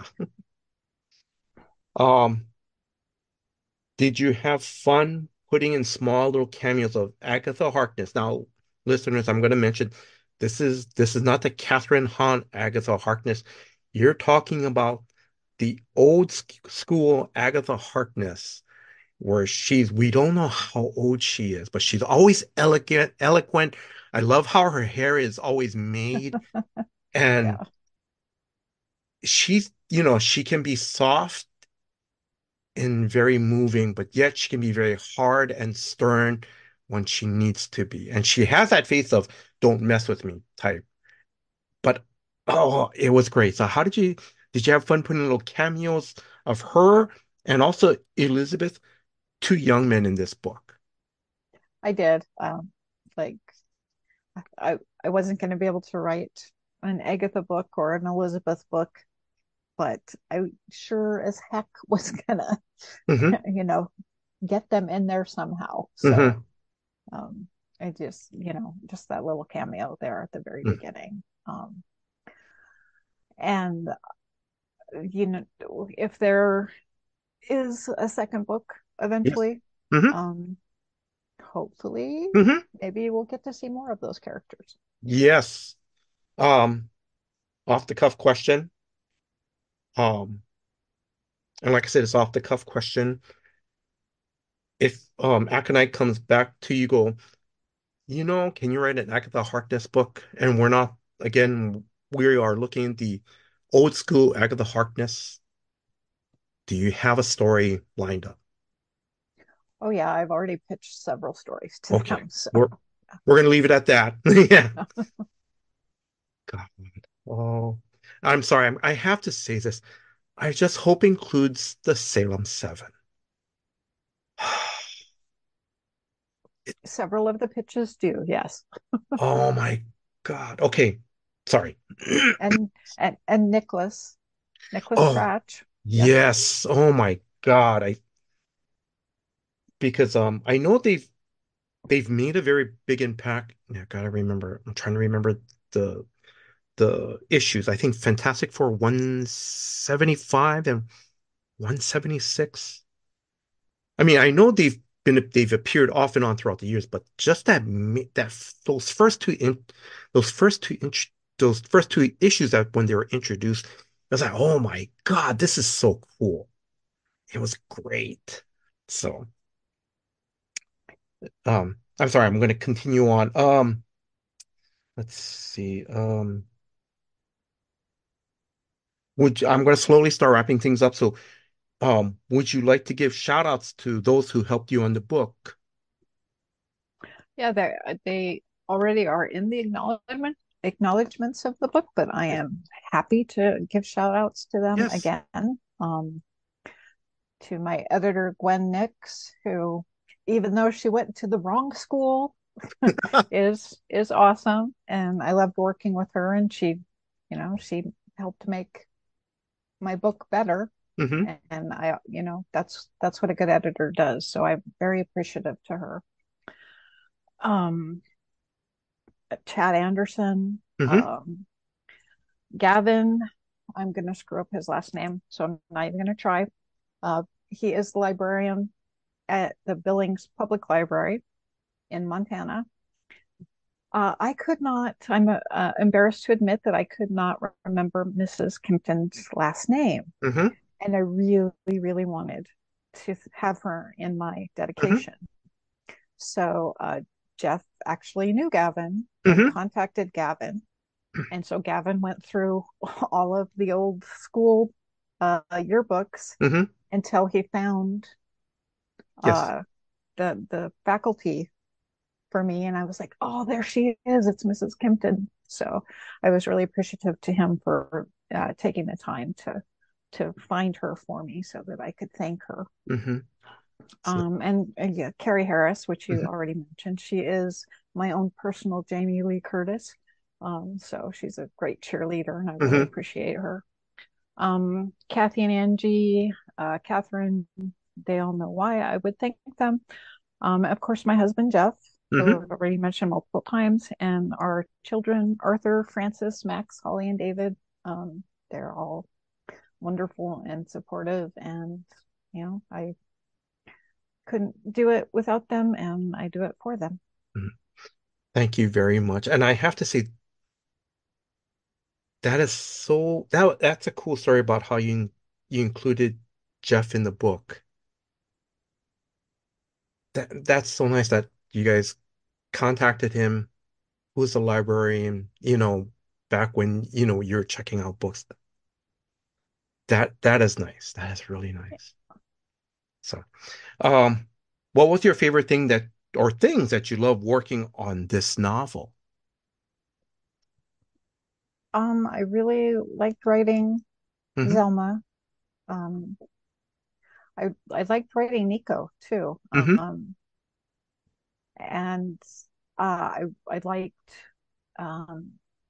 Um, did you have fun putting in small little cameos of Agatha Harkness? Now, listeners, I'm going to mention this is not the Catherine Hahn Agatha Harkness. You're talking about the old school Agatha Harkness, where we don't know how old she is, but she's always elegant, eloquent. I love how her hair is always made, and Yeah. she can be soft and very moving, but yet she can be very hard and stern when she needs to be. And she has that face of "don't mess with me" type. But oh, it was great. So did you have fun putting little cameos of her and also Elizabeth, two young men in this book? I did. Like, I wasn't going to be able to write an Agatha book or an Elizabeth book, but I sure as heck was gonna, Hmm. you know, get them in there somehow. So Hmm. um, I just that little cameo there at the very beginning. And you know, if there is a second book Yes. eventually, Hmm. um, hopefully, Hmm. maybe we'll get to see more of those characters. Yes. Um, Off the cuff question. Um, and like I said, it's off the cuff question. If Aconite comes back to you, go, can you write an Agatha Harkness book? And we are looking at the old school Agatha Harkness. Do you have a story lined up? Oh yeah, I've already pitched several stories to Okay, them. So we're gonna leave it at that. Yeah. God. Oh, I'm sorry. I have to say this. I just hope includes the Salem 7. It, several of the pitches do, yes. oh my God. Okay. Sorry. And Nicholas Oh, Scratch. Yes. yes. Oh my God. Because I know they've made a very big impact. Yeah, gotta remember. I'm trying to remember the the issues. I think Fantastic Four 175 and 176. I mean, I know they've appeared off and on throughout the years, but just those first those first two inch those first two issues that when they were introduced, I was like, oh my God, this is so cool. It was great. So, I'm sorry, I'm going to continue on. Let's see. I'm going to slowly start wrapping things up. So, would you like to give shout outs to those who helped you on the book? Yeah, they already are in the acknowledgments of the book, but I Yes. am happy to give shout outs to them Yes. again. Um, to my editor, Gwen Nix, who, even though she went to the wrong school, is awesome. And I loved working with her, and she helped make my book better. Hmm. And that's what a good editor does. So I'm very appreciative to her. Um, Chad Anderson, Hmm. Gavin, I'm going to screw up his last name, so I'm not even going to try. He is the librarian at the Billings Public Library in Montana. I could not, I'm embarrassed to admit that I could not remember Mrs. Kimpton's last name. Hmm. And I really, really wanted to have her in my Hmm. dedication. So Jeff actually knew Gavin and Hmm. contacted Gavin. And so Gavin went through all of the old school yearbooks Hmm. until he found Yes. uh, the faculty for me. And I was like, oh, there she is. It's Mrs. Kimpton. So I was really appreciative to him for taking the time to find her for me so that I could thank her. Hmm. And yeah, Carrie Harris, which you Hmm. already mentioned, she is my own personal Jamie Lee Curtis. So she's a great cheerleader, and I really Hmm. appreciate her. Kathy and Angie, Catherine, they all know why I would thank them. Of course, my husband Jeff, who Hmm. I've already mentioned multiple times, and our children Arthur, Francis, Max, Holly, and David. They're all wonderful and supportive, and I couldn't do it without them, and I do it for them. Thank you very much. And I have to say, that's a cool story about how you included Jeff in the book. That's so nice that you guys contacted him, who's a librarian, back when, you're checking out books. That is nice. That is really nice. So, um, what was your favorite thing that or things that you love working on this novel? I really liked writing Hmm. Zelma. Um, I liked writing Nico too. Hmm. And I liked um,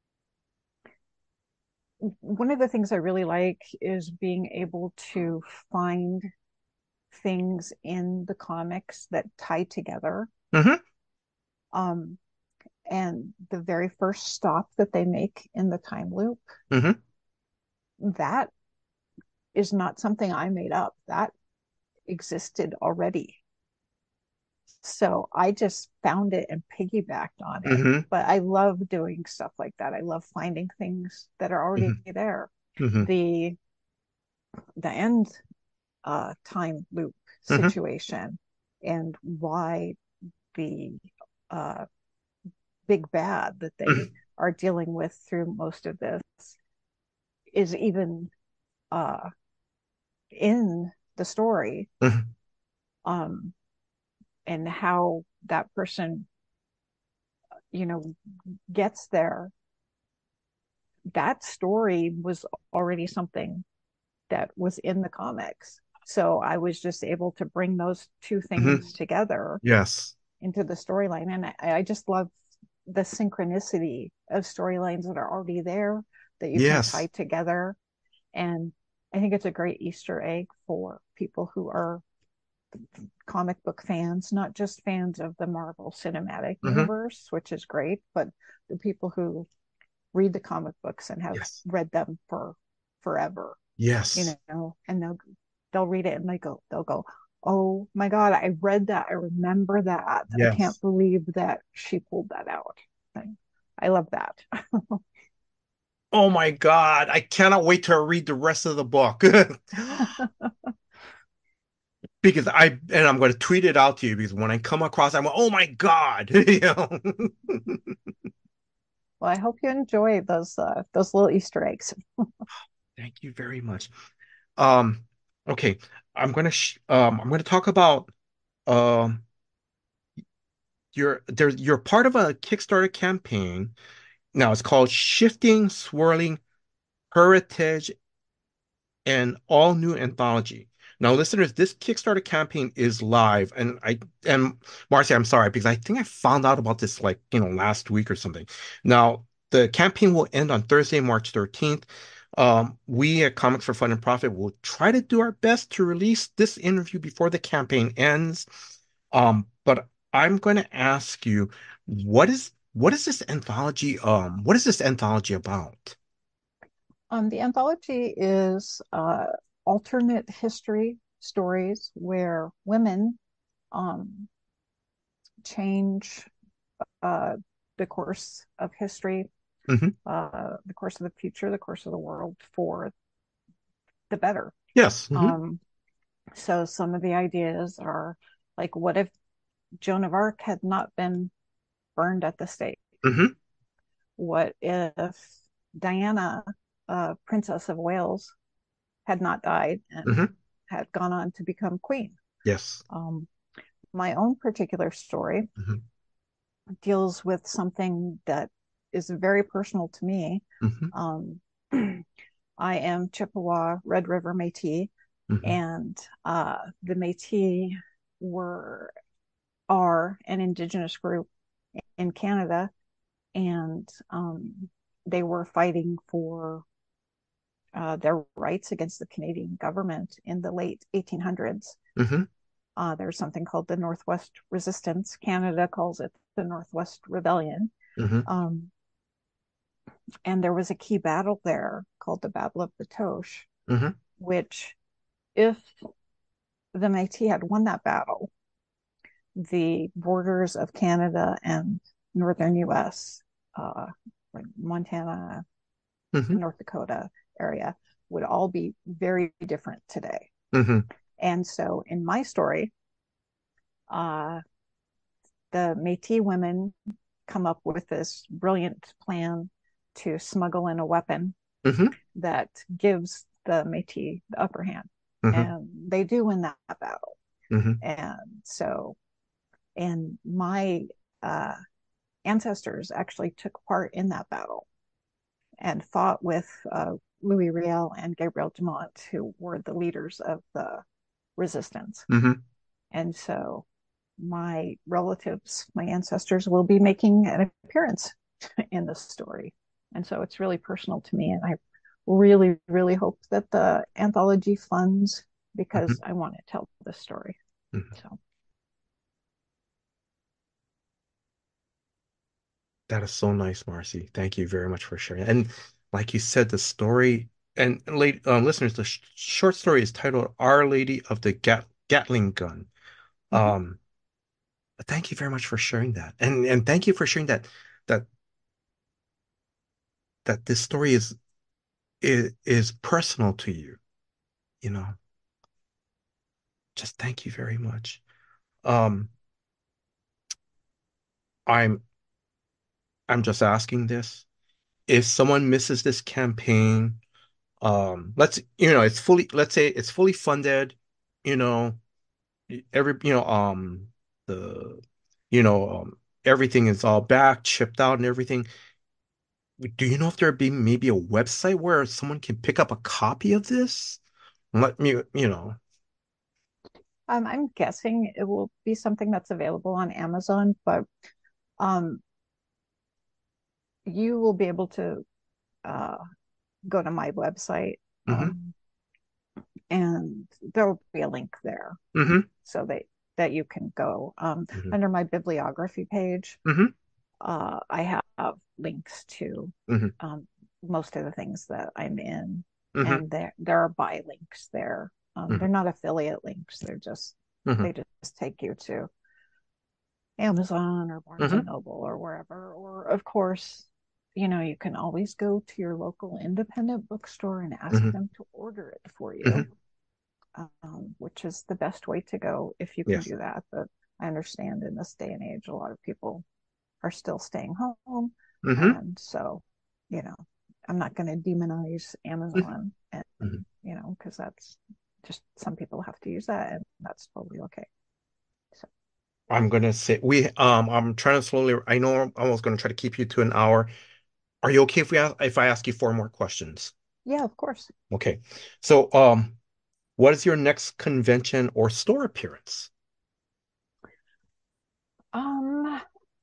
one of the things I really like is being able to find things in the comics that tie together. Hmm. Um, and the very first stop that they make in the time loop, Hmm. that is not something I made up. That existed already. So I just found it and piggybacked on it. Hmm. But I love doing stuff like that. I love finding things that are already Hmm. there. Hmm. The the end time loop Hmm. situation and why the uh, big bad that they Hmm. are dealing with through most of this is even uh, in the story, Hmm. um, and how that person, you know, gets there. That story was already something that was in the comics. So I was just able to bring those two Hmm. things together Yes. into the storyline. And I just love the synchronicity of storylines that are already there that you can tie Yes. together. And I think it's a great Easter egg for people who are comic book fans, not just fans of the Marvel Cinematic Hmm. Universe, which is great, but the people who read the comic books and have Yes. read them for forever, Yes. and they'll read it and they'll go, oh my God, I read that. I remember that. I can't Yes. believe that she pulled that out. I love that. Oh my God. I cannot wait to read the rest of the book. Because I'm going to tweet it out to you because when I come across, I'm like, oh my God. Well, I hope you enjoy those little Easter eggs. Thank you very much. Um, okay. I'm going to talk about um you're part of a Kickstarter campaign Now it's called Shifting, Swirling Heritage, an all new anthology. Now, listeners, this Kickstarter campaign is live, and Marcy, I'm sorry because I think I found out about this like last week or something. Now, the campaign will end on Thursday, March 13th. We at Comics for Fun and Profit will try to do our best to release this interview before the campaign ends. But I'm going to ask you, what is this anthology? What is this anthology about? The anthology is alternate history stories where women um, change uh, the course of history, Hmm. the course of the future, the course of the world for the better. Yes. Hmm. Um, so some of the ideas are like, what if Joan of Arc had not been burned at the stake? Hmm. What if Diana, Princess of Wales, had not died and Hmm. had gone on to become queen? Yes. Um, my own particular story Hmm. deals with something that is very personal to me. Hmm. Um, I am Chippewa Red River Métis, Hmm. and the Métis were are an Indigenous group in Canada, and they were fighting for their rights against the Canadian government in the late 1800s. Hmm. There's something called the Northwest Resistance. Canada calls it the Northwest Rebellion. Hmm. Um, and there was a key battle there called the Battle of Batoche, Hmm. which, if the Métis had won that battle, the borders of Canada and northern U.S., like Montana, Hmm. North Dakota area, would all be very different today. Hmm. And so in my story, uh, the Métis women come up with this brilliant plan to smuggle in a weapon Hmm. that gives the Métis the upper hand. Hmm. And they do win that battle. Hmm. And so, and my uh, ancestors actually took part in that battle and fought with Louis Riel and Gabriel Dumont, who were the leaders of the resistance. Hmm. And so my relatives, my ancestors, will be making an appearance in this story. And so it's really personal to me. And I really, really hope that the anthology funds because Hmm. I want to tell this story. Hmm. So That is so nice, Marcy. Thank you very much for sharing. And like you said, the story and late listeners, the short story is titled "Our Lady of the Gatling Gun." mm-hmm. Um, thank you very much for sharing that, and thank you for sharing that that this story is personal to you. You know, just thank you very much. Um, I'm I'm just asking this. If someone misses this campaign, let's say it's fully funded, you know, every the everything is all back, chipped out and everything. Do you know if there'd be maybe a website where someone can pick up a copy of this? Let me, I'm guessing it will be something that's available on Amazon, but um, you will be able to uh, go to my website, hmm. and there will be a link there Hmm. so that you can go Hmm. under my bibliography page. Hmm. I have links to Hmm. um, most of the things that I'm in, Hmm. and there are buy links there. They're not affiliate links; Hmm. they just take you to Amazon or Barnes and Hmm. Noble or wherever. Or of course, you can always go to your local independent bookstore and ask Hmm. them to order it for you, Hmm. which is the best way to go if you can Yes. do that. But I understand in this day and age, a lot of people are still staying home. Hmm. And so, you know, I'm not going to demonize Amazon Hmm. because that's just some people have to use that and that's totally okay. So, I'm gonna say I'm trying to slowly. I know I was gonna try to keep you to an hour. Are you okay if I ask you four more questions? Yeah, of course. Okay. So, what is your next convention or store appearance? Um,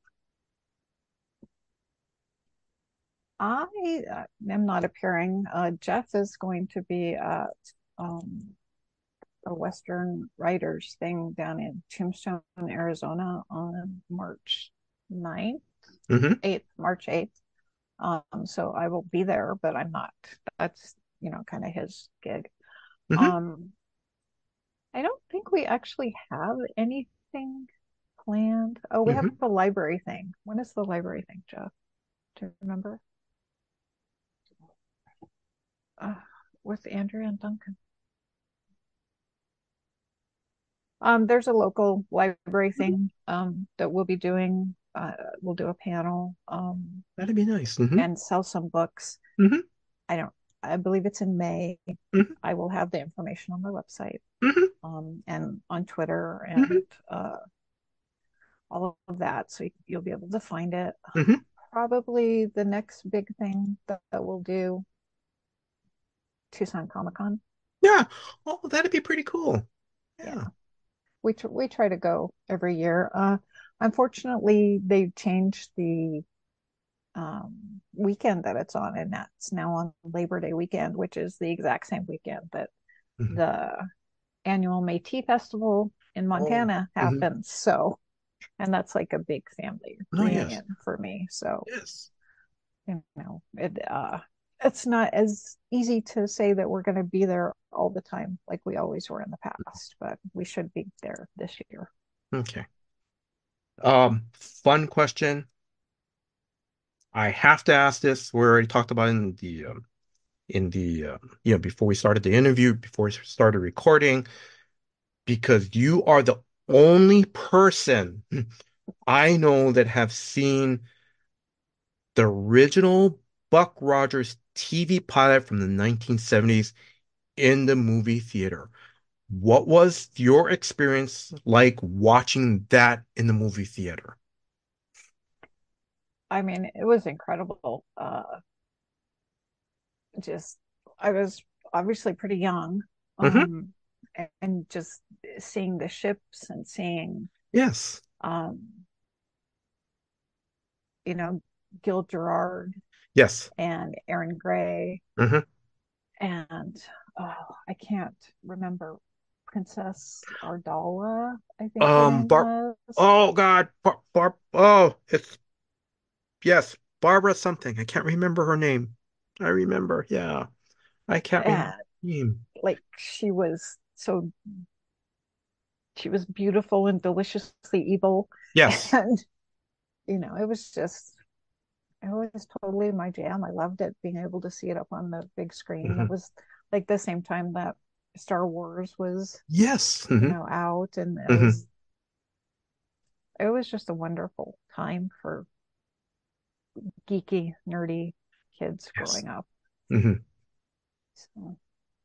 I am not appearing. Jeff is going to be at um, a Western Writers thing down in Tombstone, Arizona on March 9th, Mm-hmm. 8th, March 8th. So I will be there, but I'm not. That's, kind of his gig. Mm-hmm. Um, I don't think we actually have anything planned. Oh, we have Mm-hmm. a library thing. When is the library thing, Jeff? Do you remember? Uh, with Andrea and Duncan. There's a local library thing that we'll be doing. We'll do a panel That'd be nice. Mm-hmm. and sell some books. Mm-hmm. I don't, I believe it's in May. Mm-hmm. I will have the information on my website Mm-hmm. and on Twitter Mm-hmm. and all of that. So you'll be able to find it. Mm-hmm. Probably the next big thing that we'll do, Tucson Comic Con. Yeah. Oh, that'd be pretty cool. Yeah, Yeah. we try to go every year. Unfortunately, they changed the weekend that it's on, and that's now on Labor Day weekend, which is the exact same weekend that Mm-hmm. the annual Métis Festival in Oh. Montana Mm-hmm. happens. So, and that's like a big family No, yes. reunion for me. So, Yes. it's not as easy to say that we're going to be there all the time like we always were in the past, but we should be there this year. Okay. Fun question. I have to ask this. We already talked about it before we started the interview, before we started recording, because you are the only person I know that have seen the original Buck Rogers TV pilot from the 1970s in the movie theater. What was your experience like watching that in the movie theater? I mean, it was incredible. Just I was obviously pretty young, Hmm. and just seeing the ships and seeing Yes. um, you know, Gil Gerard Yes. and Aaron Gray Hmm. and I can't remember Princess Ardala, I think her name Bar was. Oh God, oh, it's yes, Barbara something. I can't remember her name. I remember, yeah. I can't remember And her name. like she was beautiful and deliciously evil. Yes. And it was just it was totally my jam. I loved it, being able to see it up on the big screen. It Hmm. was like the same time that Star Wars was, Yes. Hmm. out, and Hmm. it was just a wonderful time for geeky, nerdy kids Yes. growing up. Hmm. So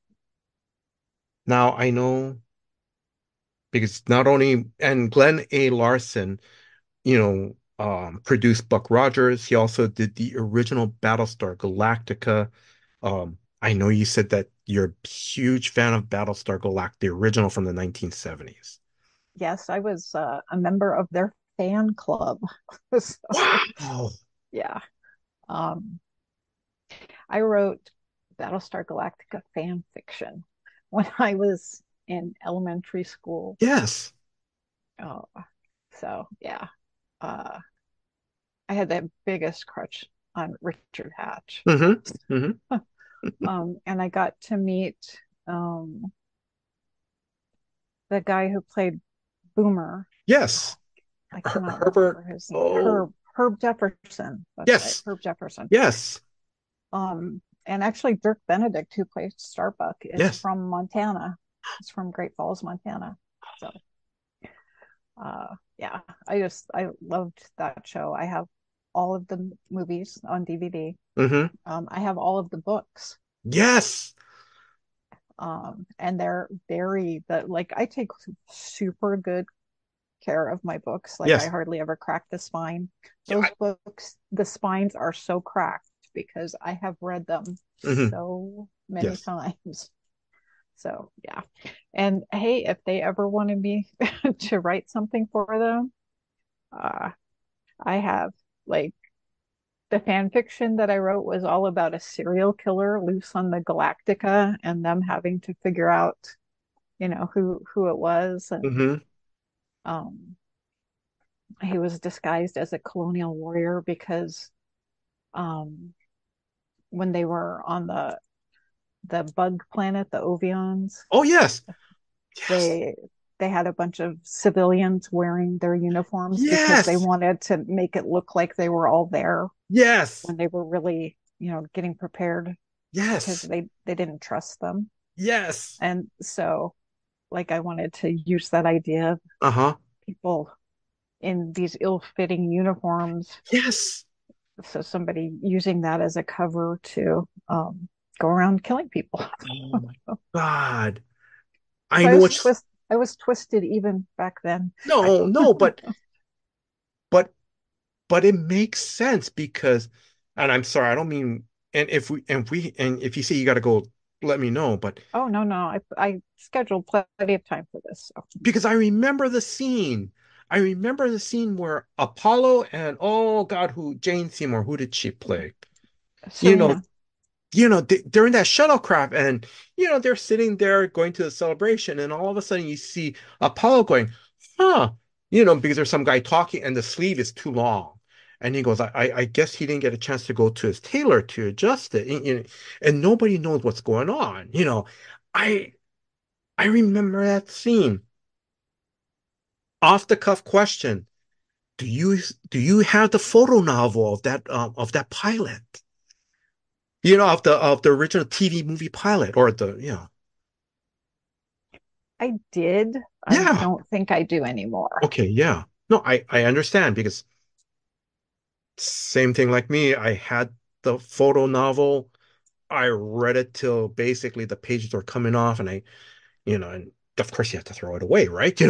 Now I know because not only and Glenn A. Larson, produced Buck Rogers. He also did the original Battlestar Galactica. I know you said that you're a huge fan of Battlestar Galactica, the original from the 1970s. yes, I was a member of their fan club. So Wow. yeah, um, I wrote Battlestar Galactica fan fiction when I was in elementary school. Yes. Oh, so yeah, uh, I had the biggest crush on Richard Hatch. Hmm. Hmm. And I got to meet um, the guy who played Boomer. Yes. I cannot Herbert. remember his name. Oh, Herb Jefferson. That's right, yes. Herb Jefferson. Yes. And actually, Dirk Benedict, who plays Starbuck, is Yes. from Montana. He's from Great Falls, Montana. So, yeah, I loved that show. I have all of the movies on DVD. Hmm. I have all of the books. Yes. And they're very that like I take super good care of my books. Like I Yes. hardly ever crack the spine. Yeah. Those books, the spines are so cracked because I have read them Hmm. so many Yes. times. So yeah. And hey, if they ever wanted me to write something for them, uh, I have like the fan fiction that I wrote was all about a serial killer loose on the Galactica and them having to figure out, who it was. And Hmm. um, he was disguised as a colonial warrior because um, when they were on the bug planet, the Ovions, Oh, yes. Yes. they they had a bunch of civilians wearing their uniforms because they Yes. wanted to make it look like they were all there Yes. when they were really, getting prepared because Yes. they didn't trust them. Yes. And so like I wanted to use that idea of Uh-huh. people in these ill-fitting uniforms. Yes. So somebody using that as a cover to go around killing people. Oh my God. I So know what. I was twisted even back then. No, no, but but it makes sense because, and I'm sorry, I don't mean, and if you say you got to go, let me know. But Oh no, no, I scheduled plenty of time for this. So because I remember the scene, I remember the scene where Apollo and, oh God, who Jane Seymour, who did she play? You know, Serena. they're in that shuttlecraft, and they're sitting there going to the celebration, and all of a sudden you see Apollo going, huh, because there's some guy talking, and the sleeve is too long, and he goes, I guess he didn't get a chance to go to his tailor to adjust it, and nobody knows what's going on. I I remember that scene. Off the cuff question: do you have the photo novel of that pilot? Of the original TV movie pilot, or I did. I yeah. don't think I do anymore. Okay, yeah. No, I understand because same thing like me. I had the photo novel. I read it till basically the pages are coming off, and of course you have to throw it away, right?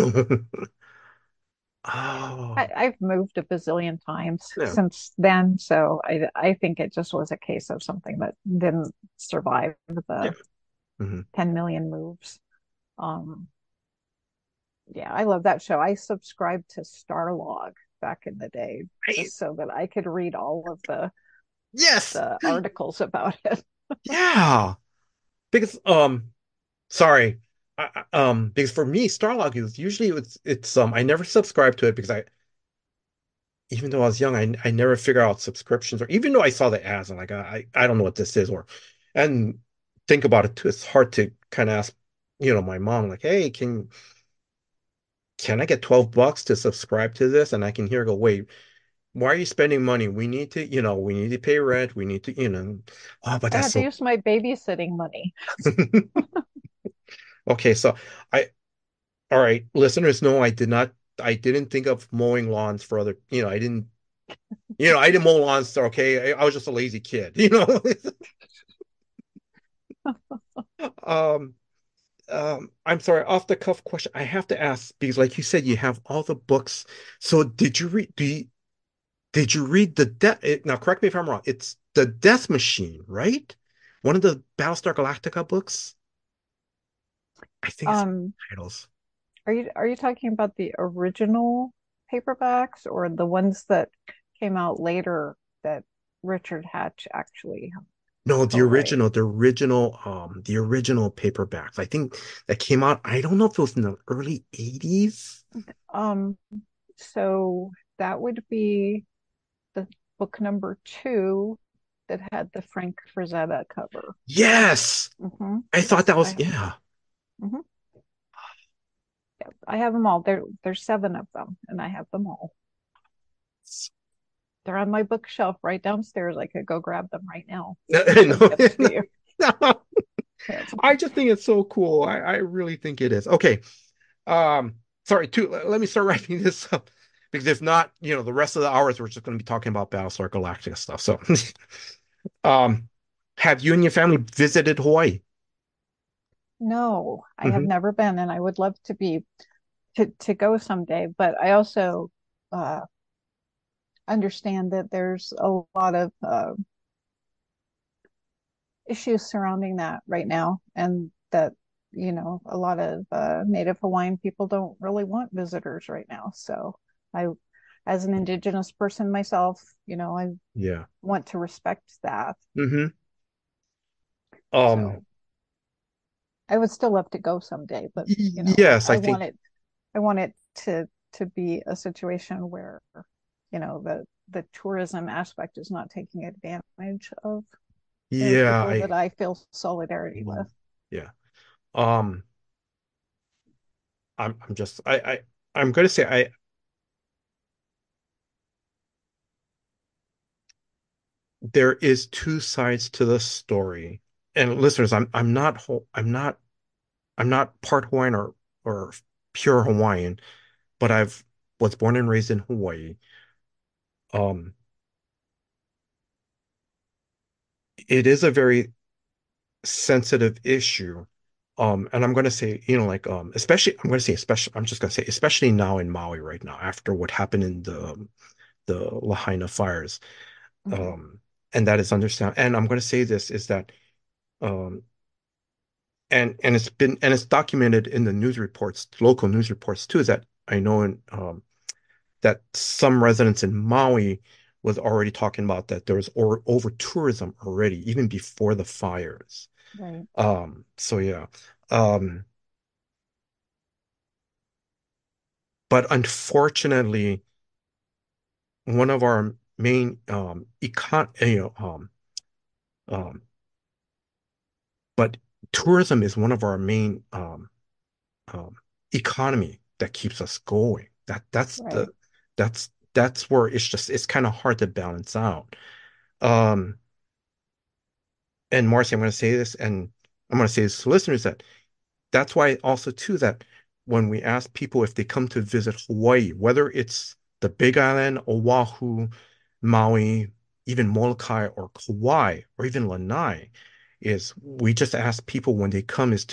Oh, I've moved a bazillion times yeah, since then, so I think it just was a case of something that didn't survive yeah. the Hmm. 10 million moves. Um, yeah, I love that show. I subscribed to Starlog back in the day I, just so that I could read all of yes, the articles about it. yeah. Because sorry, because for me, Starlog is usually it's I never subscribe to it because I even though I was young, I never figure out subscriptions, or even though I saw the ads, I'm like, I don't know what this is, and think about it too. It's hard to kind of ask, my mom, like, hey, can I get $12 to subscribe to this? And I can hear her go, wait, why are you spending money? We need to pay rent. We need to, oh, but I that's had to so. use my babysitting money. Okay, so I, all right, listeners know I didn't think of mowing lawns for other, I didn't mow lawns. Okay, I was just a lazy kid. Um, I'm sorry, off the cuff question. I have to ask because, like you said, you have all the books. So, did you read now? Correct me if I'm wrong. It's the Death Machine, right? One of the Battlestar Galactica books. I think it's Um, titles. are you talking about the original paperbacks or the ones that came out later that Richard Hatch actually No, put away? the original paperbacks. I think that came out. I don't know if it was in the early '80s. Um, so that would be the book number two that had the Frank Frazetta cover. Yes, Hmm. I thought Yes, that was, yeah. mhm. Yes, I have them all. There's seven of them, and I have them all. They're on my bookshelf right downstairs. I could go grab them right now No, and give them to you. no. Yes. I just think it's so cool. I really think it is. Okay. Sorry, let me start wrapping this up because if not, the rest of the hours we're just going to be talking about Battlestar Galactica stuff. So, um, have you and your family visited Hawaii? No, I have Hmm. never been, and I would love to go someday. But I also uh, understand that there's a lot of issues surrounding that right now, and that a lot of Native Hawaiian people don't really want visitors right now. So I, as an Indigenous person myself, I Yeah. want to respect that. Hmm. Um, So I would still love to go someday, but yes, I I think, want it. I want it to be a situation where the tourism aspect is not taking advantage of yeah, people that I feel solidarity mhm, with. yeah. Um, I'm just, I'm going to say, there is two sides to the story. And listeners, I'm not part Hawaiian or pure Hawaiian, but I've was born and raised in Hawaii. Um, it is a very sensitive issue. And I'm going to say, especially, I'm going to say, especially, I'm just going to say, especially now in Maui right now, after what happened in the Lahaina fires. Mm-hmm. Um, and that is understand. And I'm going to say this is that, um, and it's documented in the news reports, local news reports too, is that I know that some residents in Maui was already talking about that there was over tourism already, even before the fires. Right. So yeah. Um, but unfortunately, one of our main um, but tourism is one of our main um, economy that keeps us going. Right. That's where it's kind of hard to balance out. Um, and Marcy, I'm going to say this, and I'm going to say this to listeners that that's why also too that when we ask people if they come to visit Hawaii, whether it's the Big Island, Oahu, Maui, even Molokai or Kauai or even Lanai, is we just ask people when they come is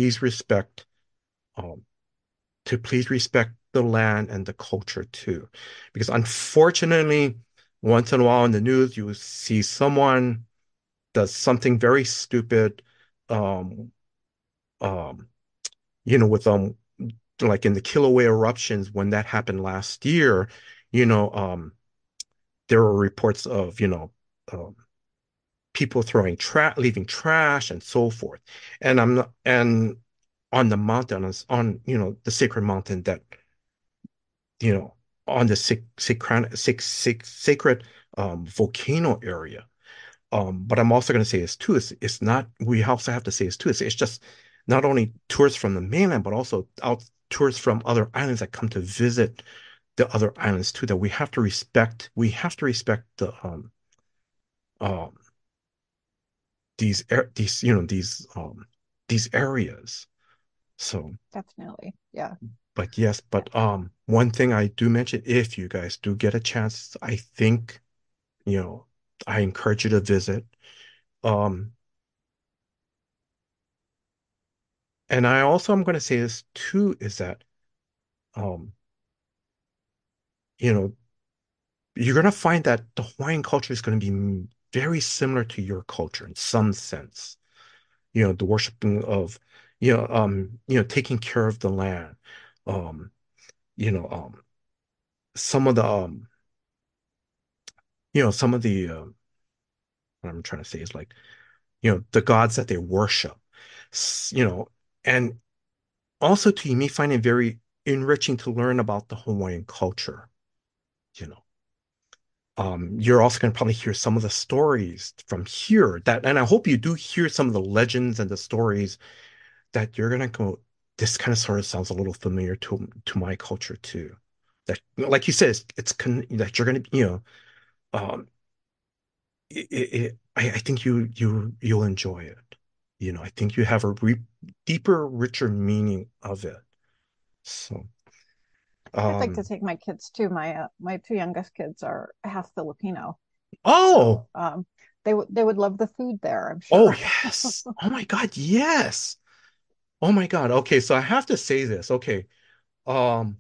um, to please respect the land and the culture too. Because unfortunately, once in a while in the news, you see someone does something very stupid, um, um, with like in the Kilauea eruptions when that happened last year, you know, there were reports of, um, people throwing leaving trash and so forth. And I'm not, and on the mountain, on, the sacred mountain that, you know, on the sacred volcano area. But I'm also going to say this too. It's not. We also have to say this too. It's just not only tourists from the mainland, but also tourists from other islands that come to visit the other islands too. That we have to respect. We have to respect um these areas. So, Definitely. Yeah. but yes, but one thing I do mention, if you guys do get a chance, I think, you know, I encourage you to visit. Um, and I also am going to say this too, is that um, you know, you're going to find that the Hawaiian culture is going to be very similar to your culture in some sense. The worshiping of, taking care of the land. Um, you know, some of the some of the what I'm trying to say is like, the gods that they worship. S- you know, and also to me find it very enriching to learn about the Hawaiian culture, you know. You're also going to probably hear some of the stories from here that, and I hope you do hear some of the legends and the stories that you're going to go, this kind of sort of sounds a little familiar to my culture too. That, like you said, that you're going to, um, I think you'll enjoy it. I think you have a deeper, richer meaning of it. So, I'd like to um, take my kids too. My two youngest kids are half Filipino, oh, so they would love the food there, I'm oh sure. yes. Oh my God, yes. Oh my God. Okay, so I have to say this. Okay. Um,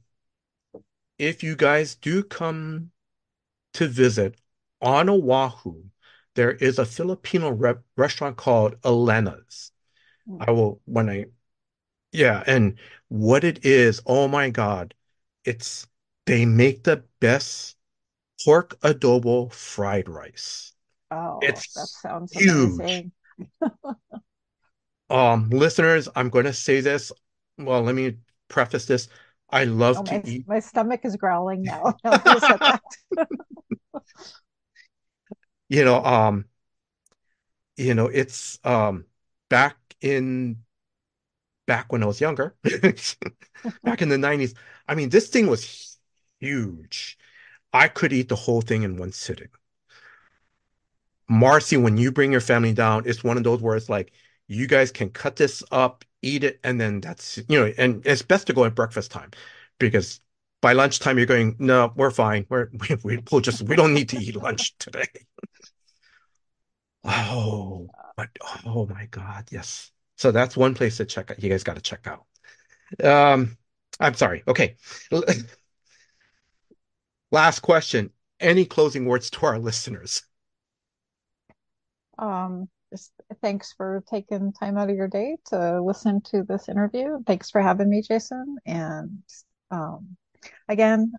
if you guys do come to visit on Oahu, there is a Filipino restaurant called Elena's. Mm. I will when I Yeah, and what it is, oh my God, it's they make the best pork adobo fried rice. Oh, that It's sounds huge. amazing. Listeners, I'm going to say this. Well, let me preface this. I Oh, love my to eat, my stomach is growling now. Now that you said that. you know, it's back in back when I was younger, back in the 90s. I mean, this thing was huge. I could eat the whole thing in one sitting. Marcy, when you bring your family down, it's one of those where it's like you guys can cut this up, eat it, and then and it's best to go at breakfast time because by lunchtime you're going, no, we're fine. We don't need to eat lunch today. Oh, but oh my God, yes. So that's one place to check out. You guys got to check out. Um, I'm sorry. Okay. Last question. Any closing words to our listeners? Just thanks for taking time out of your day to listen to this interview. Thanks for having me, Jason. And um, again,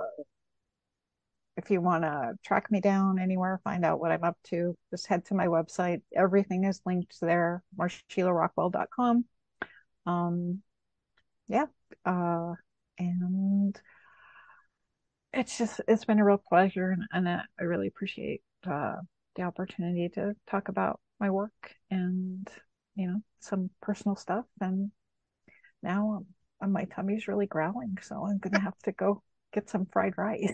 if you want to track me down anywhere, find out what I'm up to, just head to my website. Everything is linked there, marsheilarockwell.com. Um, yeah. Uh, and it's been a real pleasure. And I really appreciate the opportunity to talk about my work and, some personal stuff. And now my tummy's really growling. So I'm going to have to go get some fried rice.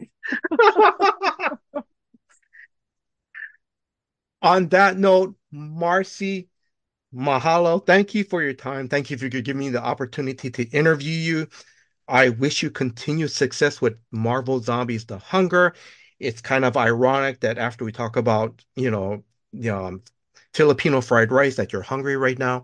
On that note, Marcy, mahalo. Thank you for your time. Thank you for giving me the opportunity to interview you. I wish you continued success with Marvel Zombies The Hunger. It's kind of ironic that after we talk about, Filipino fried rice, that you're hungry right now.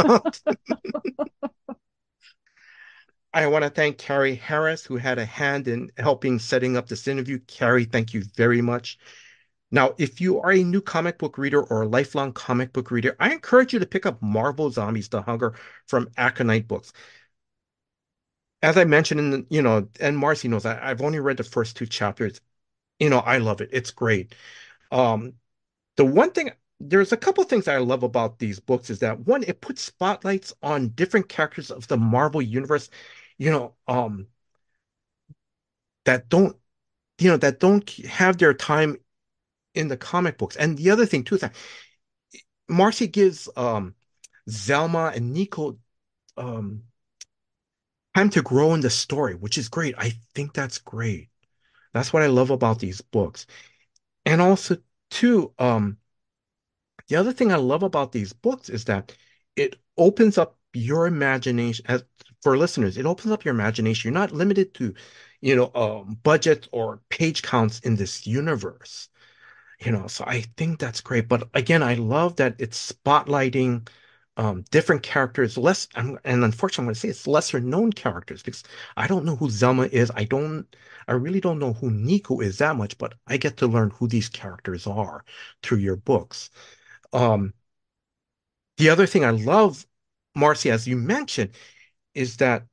I want to thank Carrie Harris, who had a hand in helping setting up this interview. Carrie, thank you very much. Now, if you are a new comic book reader or a lifelong comic book reader, I encourage you to pick up Marvel Zombies The Hunger from Aconite Books. As I mentioned and Marcy knows, I've only read the first two chapters. I love it. It's great. Um, the one thing, there's a couple things I love about these books is that one, it puts spotlights on different characters of the Marvel universe, you know, um, that don't, that don't have their time in the comic books. And the other thing too is that Marcy gives Zelma and Nico um time to grow in the story, which is great. I think that's great. That's what I love about these books. And also too, the other thing I love about these books is that it opens up your imagination as for listeners, it opens up your imagination. You're not limited to, budget or page counts in this universe. So I think that's great. But again, I love that it's spotlighting different characters, and unfortunately, I'm going to say it's lesser known characters because I don't know who Zelma is. I really don't know who Nico is that much, but I get to learn who these characters are through your books. Um, the other thing I love, Marcy, as you mentioned, is that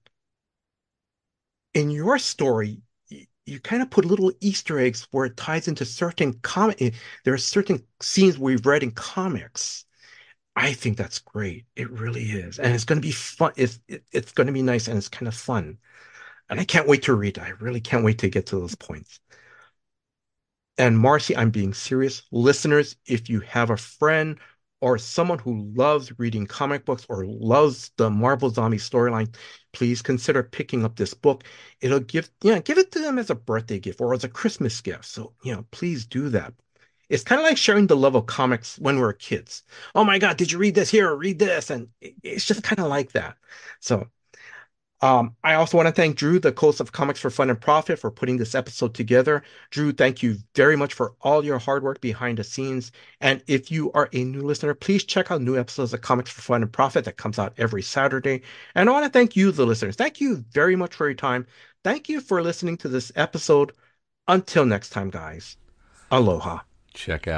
in your story, you kind of put little Easter eggs where it ties into certain comic. There are certain scenes we've read in comics. I think that's great. It really is, and it's going to be fun. It's going to be nice, and it's kind of fun. And I can't wait to read. I really can't wait to get to those points. And Marcy, I'm being serious. Listeners, if you have a friend or someone who loves reading comic books or loves the Marvel Zombie storyline, please consider picking up this book. It'll give it to them as a birthday gift or as a Christmas gift. So, please do that. It's kind of like sharing the love of comics when we were kids. Oh my God, did you read this here? Read this. And it's just kind of like that. So I also want to thank Drew, the host of Comics for Fun and Profit, for putting this episode together. Drew, thank you very much for all your hard work behind the scenes. And if you are a new listener, please check out new episodes of Comics for Fun and Profit that comes out every Saturday. And I want to thank you, the listeners. Thank you very much for your time. Thank you for listening to this episode. Until next time, guys. Aloha. Check out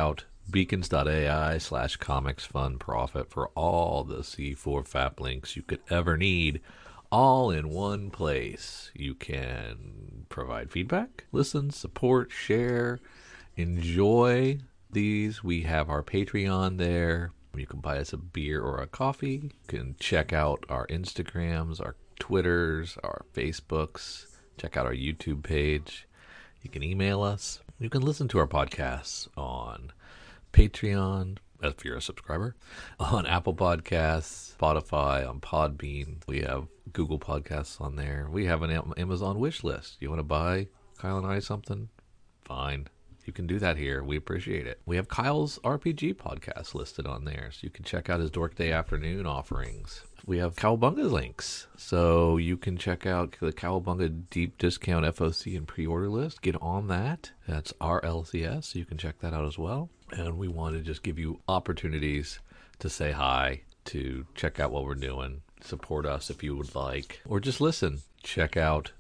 beacons.ai/comics fun profit for all the C4FAP links you could ever need, all in one place. You can provide feedback, listen, support, share, enjoy these. We have our Patreon there. You can buy us a beer or a coffee. You can check out our Instagrams, our Twitters, our Facebooks. Check out our YouTube page. You can email us. You can listen to our podcasts on Patreon, if you're a subscriber, on Apple Podcasts, Spotify, on Podbean. We have Google Podcasts on there. We have an Amazon wish list. You want to buy Kyle and I something? Fine. You can do that here. We appreciate it. We have Kyle's RPG podcast listed on there, so you can check out his Dork Day Afternoon offerings. We have Cowabunga links, so you can check out the Cowabunga Deep Discount FOC and pre-order list. Get on that. That's RLCS, so you can check that out as well. And we want to just give you opportunities to say hi, to check out what we're doing, support us if you would like, or just listen. Check out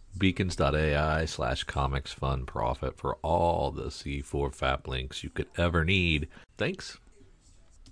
beacons.ai/comics fun profit for all the C4FAP links you could ever need. Thanks.